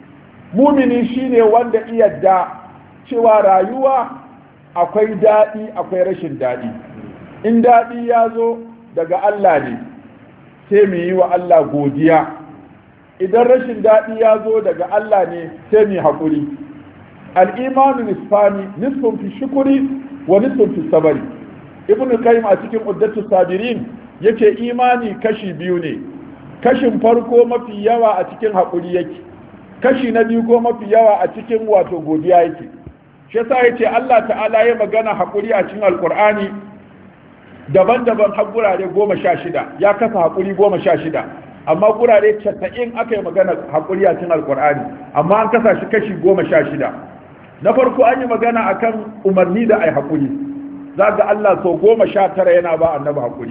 Speaker 1: Mumini shine wanda iyadda cewa rayuwa akwai daɗi akwai rashin daɗi. In daɗi ya zo daga Allah ne sai mu yi wa Allah godiya, idan rashin daɗi ya zo daga Allah ne sai mu yi haƙuri. Al'imanu nisfani, nisfun fi shukuri wa nisfun fi sabari. Ibn Qayyim a cikin Uddatu Sabirin yake imani kashi biyu ne. Kashin farko mafi yawa a cikin haƙuri yake, kashi na biyu ko mafi yawa a cikin wato godiya yake. Shi yasa yace Allah ta'ala ya magana haƙuri a cikin Alƙur'ani daban-daban har gurare 16, ya kasa haƙuri 16, amma gurare 90 aka yi magana haƙuri a cikin Alƙur'ani, amma an kasa shi kashi 16. Na farko an yi magana akan umarni da ai haƙuri. Za ga Allah sau 19 yana ba annabi haƙuri.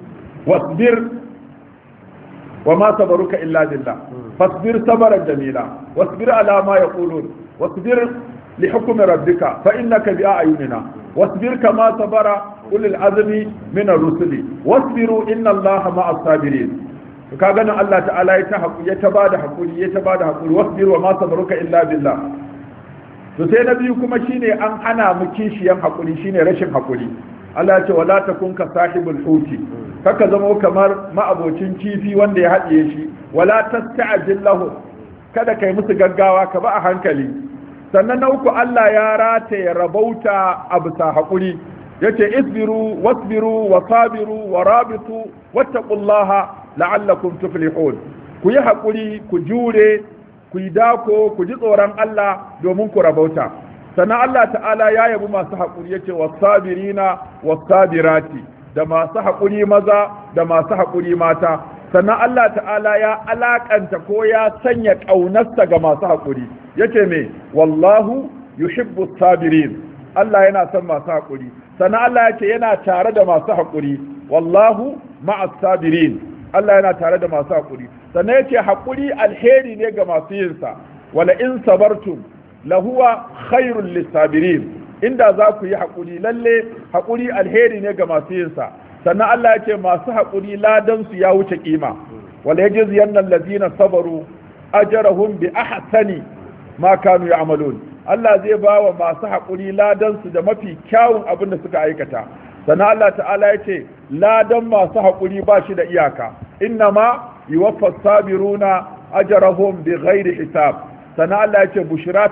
Speaker 1: Wasbir وما صبرك إلا بالله فاصبر صبرا جميلا واصبر على ما يقولون واصبر لحكم ربك فإنك بأعيننا واصبر كما صبر أولي العزم من الرسل واصبروا إن الله مع الصابرين. kaga nan Allah ta'ala ya ta bada hakuri wasbir wa ma sabruka illa billah. To sai na biyu kuma shine an hana mu kishiyan hakuri, shine rashin hakuri. Allah ya ce wala takun ka sahibul huti, kaka zama kamar ma'abocin kifi wanda ya haɗiye shi. Wala tasta'jil lahu, kada kai musu gaggawa, ka ba a hankali. Sannan na uku Allah ya rataye rabauta a bisa haƙuri, yace isbiru wasbiru wa sabiru wa rabitu wattaqullaha la'allakum tuflihun ku yi haƙuri ku jure ku yi dako ku ji tsoron Allah domin ku rabauta. Sannan Allah ta'ala ya yabi masu haƙuri yace was-sabirina was-sabirati, da masu haƙuri maza da masu haƙuri mata. Sannan Allah ta'ala ya alakanta ko ya sanya ƙaunarsa ga masu haƙuri yace me wallahu yuhibbu sabirin, Allah yana son masu haƙuri. Sannan Allah yace yana tare da masu haƙuri, wallahu ma'as sabirin, Allah yana tare da masu haƙuri. Sannan yace haƙuri alheri ne ga masu yin sa, wala in sabartum lahuwa khairul lisabirin, inda za ku yi haƙuri lalle haƙuri alheri ne ga masu yin sa. Sannan Allah ya ce masu haƙuri ladan su ya wuce kima, wala yajziyanna allazina sabaru ajrahum bi ahsani ma kanu ya'malun, Allah zai ba wa masu haƙuri ladan su da mafi kyawun abin da suka aikata. Sannan Allah ta'ala ya ce ladan masu haƙuri ba shi da iyaka, innama yuwaffas sabiruna ajrahum bi ghairi hisab. Sannan Allah ya ce bushara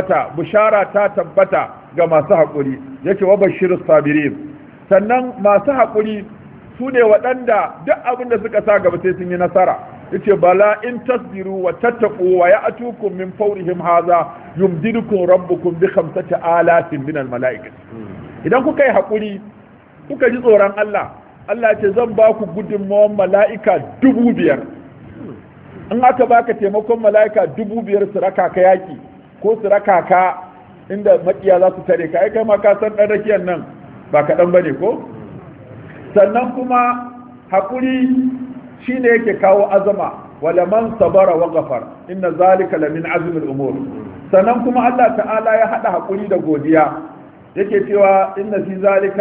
Speaker 1: ta tabbata ga masu haƙuri, yake wa bashirus sabirin. Sannan masu haƙuri su ne waɗanda duk abin da suka sa gaba sai sun yi nasara. Yace bala in tasbiru wa tattaqu wa ya'tukum min fawrihim hadha yumdidukum rabbukum bi 5,000 min al-mala'ikati. Idan kuka yi haƙuri kuka ji tsoron Allah, Allah ce zan ba ku gudunmawar mala'ika 5,000. In aka baka taimakon mala'ika 5,000 su raka ka yaki ko su raka ka inda makiya za su tare ka, ai kai ma ka san ɗan rakiyar nan ba kaɗan ba ne ko? Sannan kuma haƙuri shi ne yake kawo azama, wala man sabara wa ghafar inna zalika la min azmil umur. Sannan kuma Allah ta'ala ya haɗa haƙuri da godiya, yake cewa inna fi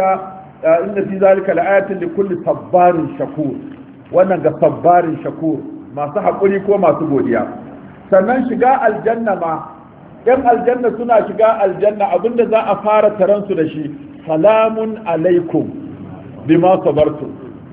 Speaker 1: zalika la ayatin li kulli sabbarin shakur, wannan ga sabbarin shakur, masu haƙuri ko masu godiya. Sannan shiga aljanna ma, ‘yan aljanna suna shiga aljanna abinda za a fara taransu da shi, salamun alaikum bima sabartum,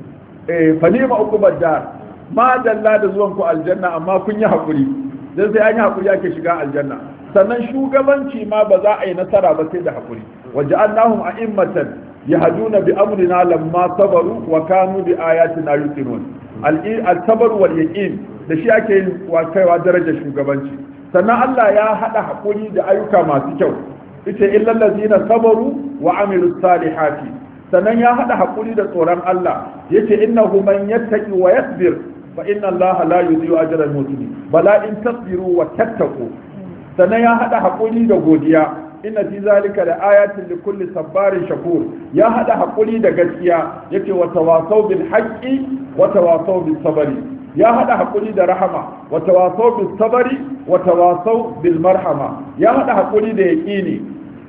Speaker 1: fa ni'ma uqbad dar, ma dalla da zuwan ku aljanna amma kun yi haƙuri, dan sai an yi haƙuri ake shiga aljanna. Sannan shugabanci ma ba za a yi nasara ba sai da haƙuri. waja'alnahum a'immatan yahduna bi amrina lamma sabaru wa kanu bi ayatina yuqinun. al-sabr wal yaqin da shi ake yin kaiwa darajar shugabanci. Sannan Allah ya hada haƙuri da ayyuka masu kyau, ita illal ladzina sabaru wa amilus salihati. Sannan ya hada haƙuri da tsoron Allah, yace innahu man yattaqi wa yasbir fa inna Allah la yudhi'u ajra al-muhsinin, bala in tasbiru wa tattaqu. Sannan ya hada haƙuri da godiya, inna fi zalika la ayatin li kulli sabbarin shakur. Ya hada haƙuri da gaskiya, yace wa tawasaw bil haqqi wa tawasaw bis sabri. Ya hada haƙuri da rahama, wa tawasaw bis sabri wa tawasaw bil marhama. Ya hada haƙuri da yaqini,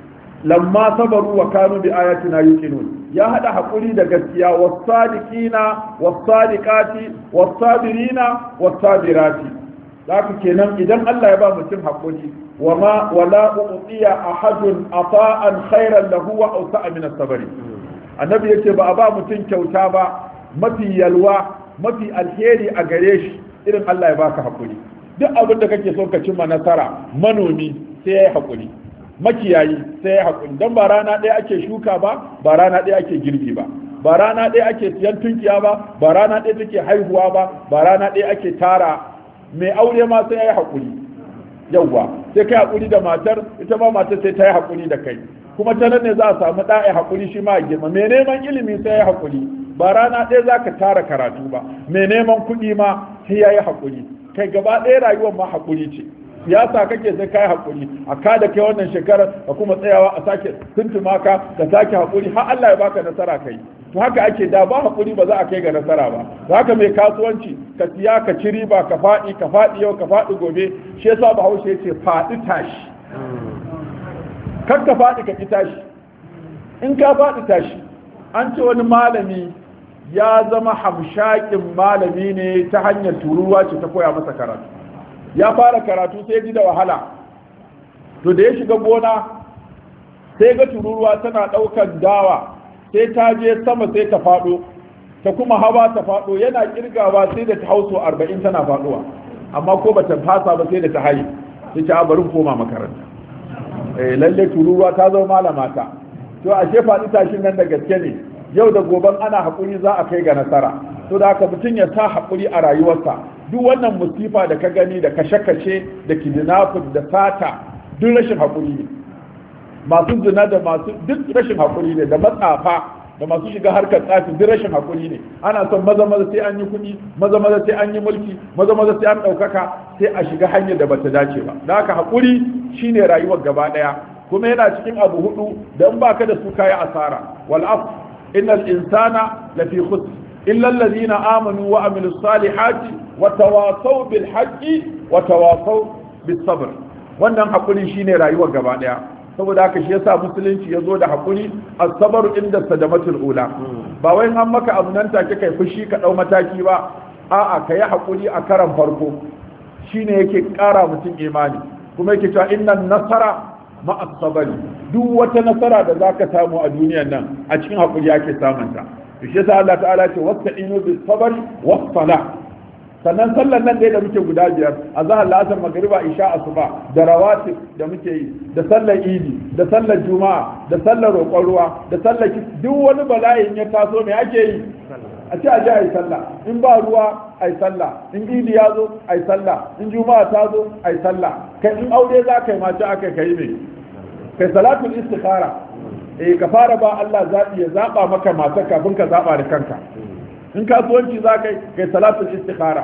Speaker 1: lamma sabaru wa kanu bi ayatina yuqinun. Ya hada haƙuri da gaskiya, was-sadiqina was-sadiqati was-sabirina was-sabirati. Zaka kenan idan Allah ya ba mutum haƙuri, wama wala uqiya ahadun ata'an khairan lahu wa awsa'a min as-sabr. Annabi yace ba a ba mutum kyauta ba mafi yalwa, mafi alheri a gare shi irin Allah ya baka haƙuri. Duk abin da kake so ka cimma nasara, manomi sai ya yi haƙuri, makiyayi sai ya haƙuri, don ba rana ɗaya ake shuka ba, ba rana ɗaya ake girbi ba, ba rana ɗaya ake siyan tunkiya ba rana ɗaya take haihuwa ba rana ɗaya ake tara. Mai aure ma sai ya yi haƙuri, yauwa sai kai haƙuri da matar, ita ma matar sai ta yi haƙuri da kai, kuma ta nan ne za a samu ɗaya haƙuri shi ma a girma. Mai neman ilimi sai ya yi haƙuri, ba rana ɗaya za ka tara karatu ba. Mai neman kuɗi ma sai ya yi haƙuri, kai gaba ɗaya rayuwar ma haƙuri ce. Siyasa kake sai kai haƙuri, a ka da kai wannan shekarar ka kuma tsayawa a sake tuntuma ka sake haƙuri har Allah ya baka nasara kai. To haka ake da ba haƙuri ba za a kai ga nasara ba. Haka mai kasuwanci ka siya ka ci riba ka faɗi yau ka faɗi gobe. Shi yasa Bahaushe yace faɗi tashi. Kar ka faɗi ka ki tashi. In ka faɗi tashi, an ce wani malami ya zama hamshakin malami ne ta hanyar turuwa ce ta koya masa karatu. Ya fara karatu sai ji da wahala, to da ya shiga gona sai ga tururuwa tana ɗaukan dawa, sai ta je sama sai ta faɗo, ta kuma hawa ta faɗo, yana kirgawa sai da ta hauso 40 tana faɗowa, amma ko bata fasa ba sai da ta haye. Sai ta bari koma makaranta. Lalle tururuwa ta zama malamata. To ashe faɗi tashin nan da gaske ne, yau da goben ana haƙuri za a kai ga nasara. to da haka mutum ya sa haƙuri a rayuwarsa. Duk wannan musifa da ka gani da kashe-kashe da kidnapping da sata duk rashin haƙuri ne. Masu zina da masu duk rashin haƙuri ne, da matsafa da masu shiga harkar tsafi duk rashin haƙuri ne. Ana son maza sai an yi kuɗi, maza sai an yi mulki, maza sai an ɗaukaka, sai a shiga hanyar da bata dace ba. Da haka haƙuri shine rayuwar gaba ɗaya, kuma yana cikin abu hudu da in baka da su kayi asara. Wal af innal insana lafi khusr illa alladhina amanu wa amilus salihati wa tawasaw bil haqqi wa tawasaw bis sabr. Wannan haƙuri shine rayuwar gaba ɗaya. Saboda haka shi yasa musulunci ya zo da haƙuri as-sabru inda sadamatul ula. Ba wai an maka abu nan take kai fushi ka dau mataki ba, a'a kai haƙuri a karan farko shine yake ƙara mutum imani. Kuma yake cewa innan nasara ma'a sabri, duk wata nasara da zaka samu a duniyar nan a cikin haƙuri ake samun ta. Shi yasa Allah ta'ala ce wasta'inu bis sabri was salah. Sannan sallar nan dai da muke guda biyar, azhar, la'asar, magriba, isha, asuba, da rawatib da muke yi, da sallar idi, da sallar juma'a, da sallar roƙon ruwa, da sallar duk wani bala'in ya taso me ake yi? A ce a je a yi sallah. In ba ruwa a yi sallah, in idi ya zo a yi sallah, in juma'a ta zo a yi sallah. Kai in aure za ka yi mace aka kai me? Kai salatul istikhara. Ka fara ba Allah zaɓi ya zaɓa maka mata kafin ka zaɓa da kanka. In kasuwanci za ka yi kai salatul istikhara.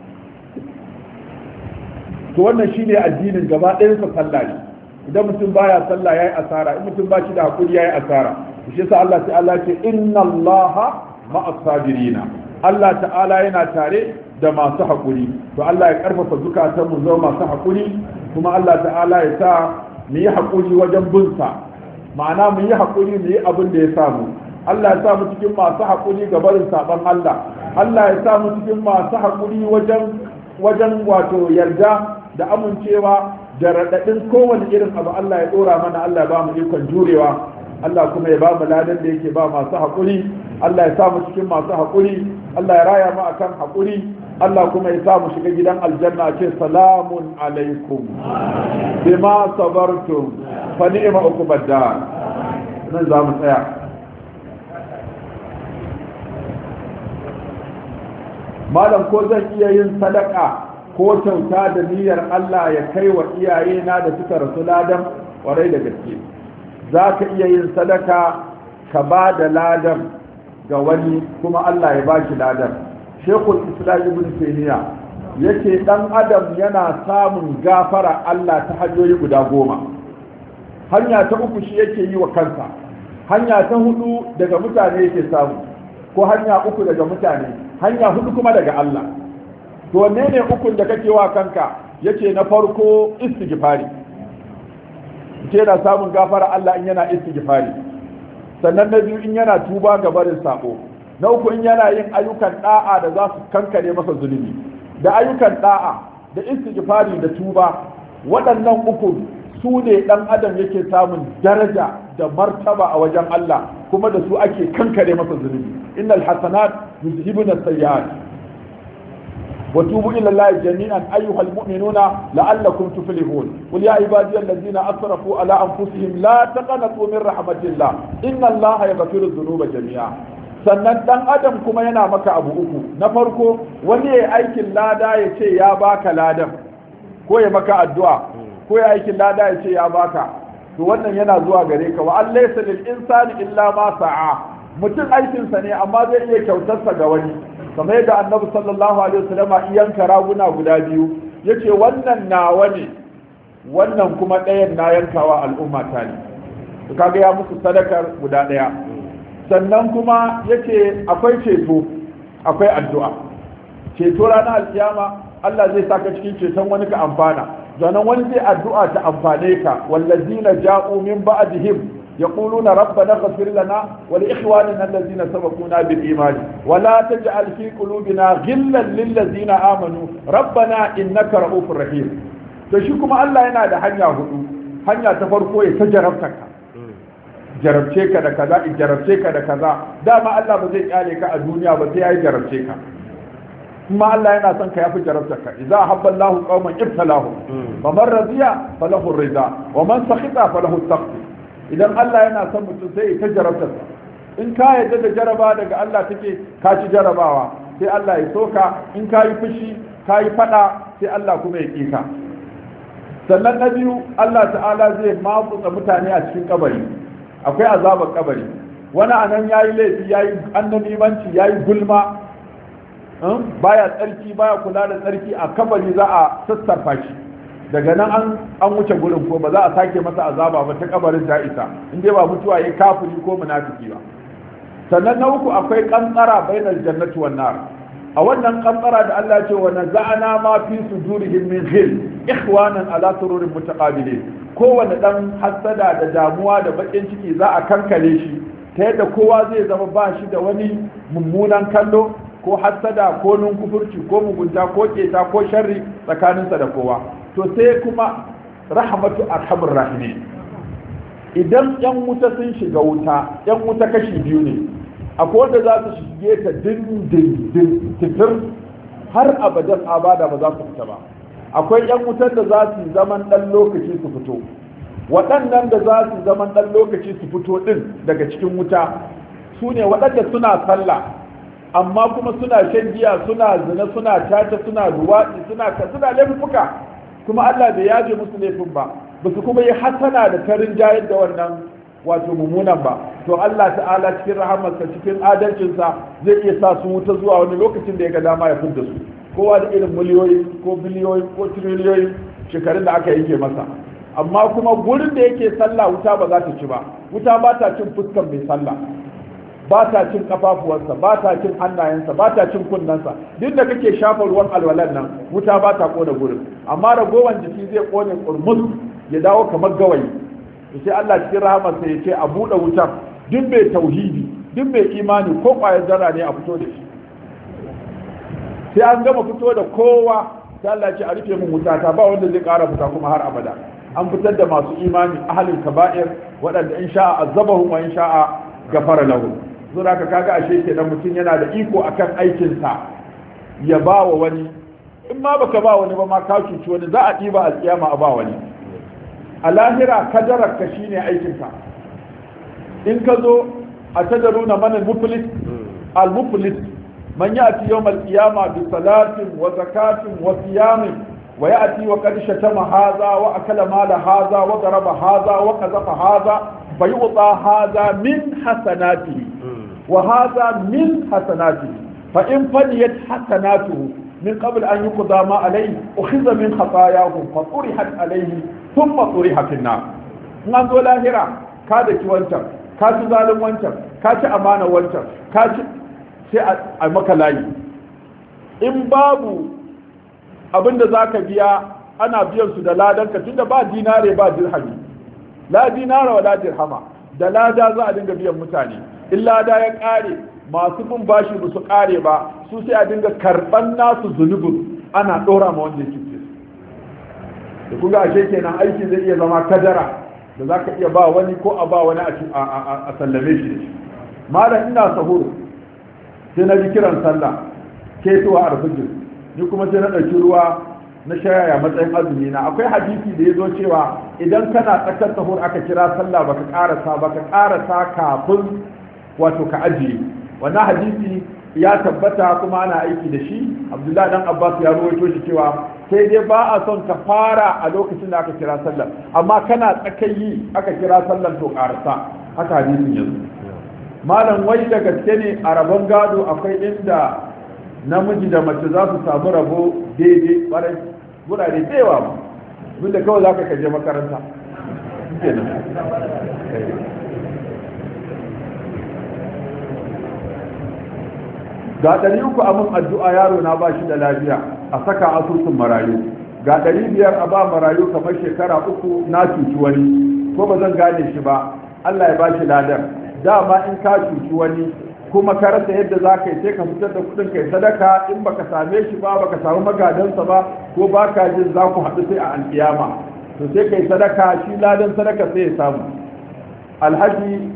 Speaker 1: To wannan shine addinin gaba ɗayan sa sallah ne. Idan mutum baya sallah yayi asara, in mutum ba shi da hakuri yayi asara. Shi yasa Allah ta'ala ce inna Allaha ma'as sabirina. Allah ta'ala yana tare da masu hakuri. To Allah ya karfafa zukatan mu zama masu hakuri, kuma Allah ta'ala ya sa mu yi hakuri wajen bin sa. Ma'ana mu yi hakuri mu yi abin da ya samu. Allah ya sa mu cikin masu haƙuri ga barin saban Allah. Allah ya sa mu cikin masu haƙuri wajen wato yarda da amincewa da raɗaɗin kowane irin abu Allah ya ɗora mana. Allah ya ba mu ikon jurewa. Allah kuma ya ba mu ladan da yake ba masu haƙuri. Allah ya sa mu cikin masu haƙuri. Allah ya raya mu akan haƙuri. Allah kuma ya sa mu shiga gidan aljanna ce salamun alaikum bima sabartum fa ni'ma uqbad dar. Nan za mu tsaya. Malam, ko zan iya yin sadaka ko kyauta da niyyar Allah ya kai wa iyayena da suka rasu ladan? Kwarai da gaske za ka iya yin sadaka ka ba da ladan ga wani kuma Allah ya ba shi ladan. Shekul Islam Ibn Taymiyyah yace dan adam yana samun gafara Allah ta hanyoyi guda 10. Hanya ta uku shi yake yi wa kansa, hanya ta hudu daga mutane yake samu, ko hanya uku daga mutane, hanya hudu kuma daga Allah. To wanne ne ukun da kake wa kanka? Yace na farko istighfari. Yace yana samun gafara Allah in yana istighfari. Sannan na biyu in yana tuba ga barin sako. Na uku in yana yin ayyukan da'a da za su kankare masa zunubi. Da ayyukan da'a da istighfari da tuba, waɗannan uku su ne dan adam yake samun daraja da martaba a wajen Allah, kuma da su ake kankare masa zunubi. innal hasanat yuzhibuna as-sayyi'at wa tubu ila Allah jami'an ayyuhal mu'minuna la'allakum tuflihun. qul ya ibadiyal ladzina asrafu ala anfusihim la taqnatu min rahmatillah inna Allah yaghfiru dhunuba jami'a. Sannan dan adam kuma yana maka abu uku. Na farko, wani yayi aikin lada ya ce ya baka ladan, ko ya maka addu'a, ko ya aikin lada ya ce ya baka. To wannan yana zuwa gare ka. wa allaysa lil insani illa ma sa'a. Mutum aikinsa ne amma zai iya kyautarsa ga wani, kamar yadda annabi sallallahu alaihi wasallam yanka raguna guda biyu, yace wannan nawa ne, wannan kuma ɗayan na yankawa al'umma ta ne. To kaga ya musu sadakar guda ɗaya. Sannan kuma yace akwai ceto, akwai addu'a. Ceto ranar alkiyama Allah zai saka cikin ceton wani ka amfana. Zanen wani zai addu'a ta amfane ka. wallazina ja'u min ba'dihim يقولون ربنا اغفر لنا ولإخواننا الذين سبقونا بالإيمان ولا تجعل في قلوبنا غلا للذين آمنوا ربنا إنك رؤوف رحيم. to shi kuma Allah yana da hanya hudu. Hanya ta farko ya ta jarabta ka, jarabce ka da kaza, jarabce ka da kaza. Dama Allah ba zai kyale ka a duniya ba sai ya jarabce ka. kuma Allah yana son ka yafi jarabta ka. idza habba Allahu qauman ibtalahum faman radiya falahu ar-ridha wa man sakhita falahu at-taqwa. Idan Allah yana son mutum sai ta jarabta. In ka yadda da jaraba daga Allah take, ka ci jarabawa. sai Allah ya soka, in ka yi fushi ka yi fada sai Allah kuma ya ƙika. Sannan na biyu, Allah ta'ala zai mafutsa mutane a cikin kabari, akwai azabar kabari. Wani anan ya yi laifi, ya yi annamimanci, ya yi gulma, baya tsarki, baya kula da tsarki, a kabari za a sassarfa shi. Daga nan an wuce gurin, ko ba za a sake masa azaba ba ta kabarin ta isa, in dai ba mutuwa ya kafiri ko munafiki ba. Sannan na uku akwai kantsara bainal jannati wan nar. A wannan kantsara da Allah ce wa naza'ana ma fi sudurihim min ghil ikhwanan ala sururin mutaqabilin. Kowane dan hasada da damuwa da bakin ciki za a kankare shi ta yadda kowa zai zama ba shi da wani mummunan kallo ko hasada ko nunkufurci ko mugunta ko keta ko sharri tsakaninsa da kowa. To sai kuma rahmatu arhamur rahimin. Idan yan wuta sun shiga wuta, yan wuta kashi biyu ne. Akwai wanda za su shige ta dindindin titir har abadan abada ba za su fita ba. Akwai yan wutar da za su zaman dan lokaci su fito. Waɗannan da za su zaman dan lokaci su fito din daga cikin wuta su ne waɗanda suna sallah amma kuma suna shan giya, suna zina, suna tata, suna luwaɗi, suna laifuka, kuma Allah bai yaje musu laifin ba su kuma yi hasana da tarin jayar da wannan wato mummunan ba. To Allah ta'ala cikin rahamarsa, cikin adalcinsa zai iya sa su wuta zuwa wani lokacin da ya ga dama ya fidda su, kowa da irin miliyoyi ko biliyoyi ko tiriliyoyi shekarun da aka yanke masa. Amma kuma gurin da yake sallah wuta ba za ta ci ba. Wuta ba ta cin fuskan mai sallah, ba ta cin kafafuwansa, ba ta cin hannayensa, ba ta cin kunnensa. Duk da kake shafa ruwan alwalan nan wuta ba ta kona gurin, amma ragowar jiki zai kone kurmus ya dawo kamar gawayi. Sai Allah cikin rahamarsa ya ce a buɗe wutar, duk mai tauhidi, duk mai imani ko ƙwayar zarra ne a fito da shi. Sai an gama fito da kowa, sai Allah ce a rufe min wuta ta, ba wanda zai ƙara fita kuma har abada. An fitar da masu imani ahalin kaba'ir waɗanda in sha'a azabahum wa in sha'a gafara lahum. Zura ka kaga ashe kenan mutum yana da iko akan aikinsa ya ba wa wani, in ma baka ba wani ba ma ka cuci wani, za a ɗiba alƙiyama a ba wani. A lahira kadararka shine aikinka. In ka zo a tadaruna man al-muflis al-muflis man ya'ti yawm al-qiyama bi salatin wa zakatin wa siyamin wa ya'ti wa qad shatama hadha wa akala mala hadha wa daraba hadha wa qazafa hadha fa yu'ta hadha min hasanatihi wa hadha min hasanatihi fa in fadiyat hasanatuhu من قبل أن يقضى ما عليه أخذ من خطاياهم فطرحت عليه ثم طرح في النار. نعم ذو لاهرة كادك وانتر كاش ظالم وانتر كاش أمانة وانتر كاش سيء المكلاي إن بابو abinda zaka biya ana biyan su da ladanka tunda ba dinare ba dirhami, la dinara wala dirhama, da lada za a dinga biyan mutane. In lada ya kare masu bin bashi ba su kare ba, su sai a dinga karban nasu zunubin ana dora ma wanda yake ce. Da kuga ashe kenan aiki zai iya zama kadara da zaka iya ba wani ko a ba wani a sallame shi da shi. Malam ina sahur sai na ji kiran sallah ketowa alfijir, ni kuma sai na ɗauki ruwa na shayaya matsayin azumi na. Akwai hadisi da ya zo cewa idan kana tsakar sahur aka kira sallah baka karasa kafin wato ka ajiye. Wannan hadisi ya tabbata kuma ana aiki da shi. Abdullahi dan Abbas ya rawaito shi cewa sai dai ba a son ka fara a lokacin da aka kira sallah, amma kana tsakayi aka kira sallah to karasa. Haka hadisin yanzu. Malam wai da gaske ne a rabon gado akwai inda namiji da mace za su samu rabo daidai ƙwarai, gurare da yawa ba, abinda kawai za ka kaje makaranta. Ga 300 a mun addu'a yaro na ba shi da lafiya a saka asusun marayu, ga 500 a ba marayu kamar shekara 3 na cuci wani ko ba zan gane shi ba, Allah ya ba shi ladar. Dama in ka cuci wani kuma ka rasa yadda za ka yi sai ka fitar da kudin kai sadaka, in baka same shi ba baka samu magadansa ba ko baka jin za ku haɗu sai a alƙiyama, to sai kai sadaka, shi ladan sadaka sai ya samu. Alhaji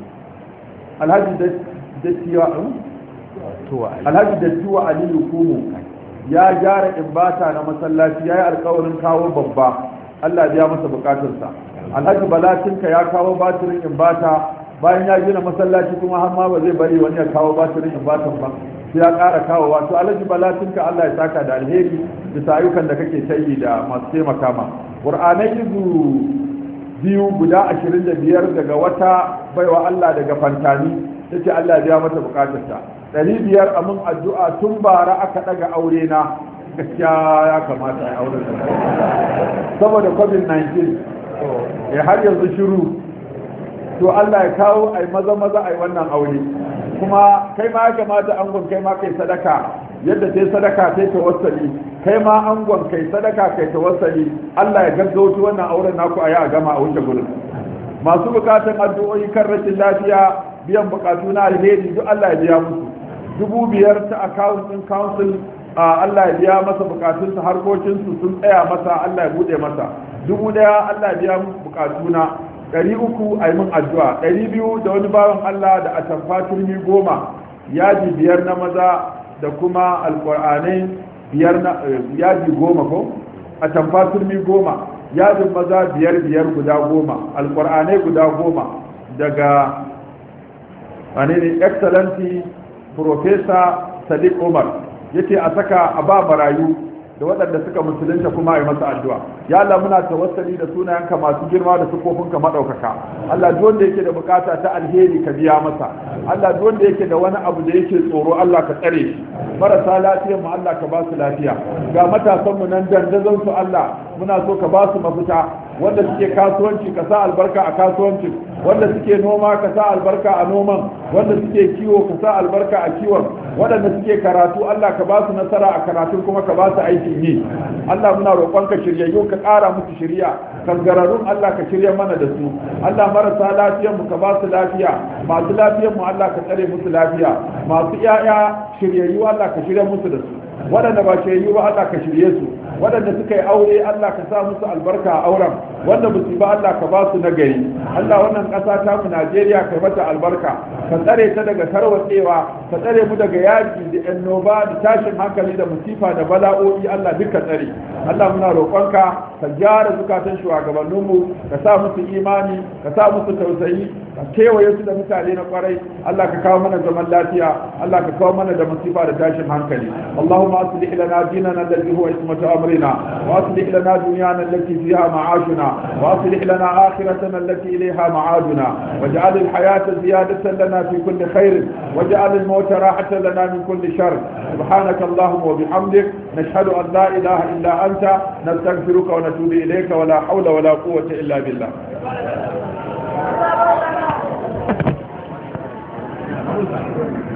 Speaker 1: Dattiwa Aliyu Kumu ya gyara imbata na masallaci, ya yi alkawarin kawo babba, Allah ya biya masa bukatarsa. Alhaji Balatinka ya kawo batirin imbata, bayan ya gina masallaci kuma har ma ba zai bari wani ya kawo batirin imbatan ba. sai ya ƙara kawo wato alhaji balatinka Allah ya saka da alheri bisa ayyukan da kake tayi da masu taimaka ma qur'anai izu biyu guda 25 daga wata baiwa Allah daga fantani tace Allah ya biya mata bukatarta 500 amin addu'a tun bara aka daga aure na gaskiya ya kamata a aure saboda covid-19 har yanzu shiru to Allah ya kawo ai maza ai wannan aure kuma kai ma ya kamata angon kai ma kai sadaka yadda sai sadaka sai tawassali kai ma angon kai sadaka kai tawassali Allah ya gaggauta wannan auren naku ayi a gama a wuce gurin masu bukatun addu'o'i kan rashin lafiya biyan bukatu na alheri duk Allah ya biya musu 5,000 ta account din council Allah ya biya masa bukatunsa harkokinsu sun tsaya masa Allah ya bude masa 1,000 Allah ya biya musu bukatuna 300 ai mun addu'a 200 da wani bawan Allah da atamfa turmi 10 yaji 5 na maza da kuma alqur'anai 5 na yaji 10 ko atamfa turmi 10 yajin maza 5 guda 10 alqur'anai guda 10 daga excellency professor Sadiq Umar yace a saka a ba marayu da waɗanda suka musulunta kuma yi masa addu'a ya Allah muna tawassali da sunayenka masu girma da sukofinka madaukaka Allah duk wanda yake da bukata ta alheri ka biya masa Allah duk wanda yake da wani abu da yake tsoro Allah ka tsare shi marasa lafiyar mu Allah ka ba su lafiya ga matasan mu nan dandazon su Allah muna so ka ba su mafita wanda suke kasuwanci ka sa albarka a kasuwancin wanda suke noma ka sa albarka a noman wanda suke kiwo ka sa albarka a kiwon waɗanda suke karatu Allah ka ba su nasara a karatun kuma ka ba su aikin yi Allah muna roƙonka shiryayyu ka ƙara musu shirya kangararrun Allah ka shirya mana da su Allah marasa lafiyar mu ka ba su lafiya masu lafiyar mu Allah ka tsare musu lafiya masu ƴaƴa shiryayyu Allah ka shirya musu da su waɗanda ba shiryayyu ba Allah ka shirye su waɗanda suka yi aure Allah ka sa musu albarka a auren wanda ba su ba Allah ka ba su nagari Allah wannan ƙasa ta mu Najeriya kai mata albarka ka tsare ta daga tarwatsewa ka tsare mu daga yaƙi da annoba da tashin hankali da musifa da bala'o'i Allah duka tsare Allah muna roƙonka ka gyara zukatan shugabanninmu ka sa musu imani ka sa musu tausayi ka kewaye su da mutane na kwarai Allah ka kawo mana zaman lafiya Allah ka kawo mana da musifa da tashin hankali Allahumma aslih lana dinana alladhi huwa ismatu amrina wa aslih lana dunyana allati fiha ma'ashuna wa aslih lana akhiratana allati ilayha ma'aduna waj'al al-hayata ziyadatan lana fi kulli khair waj'al al-mauta rahatan lana min kulli shar subhanaka allahumma wa bihamdik nashhadu an la ilaha illa anta nastaghfiruka wa natubu ilayka wa la hawla wa la quwwata illa billah Thank you.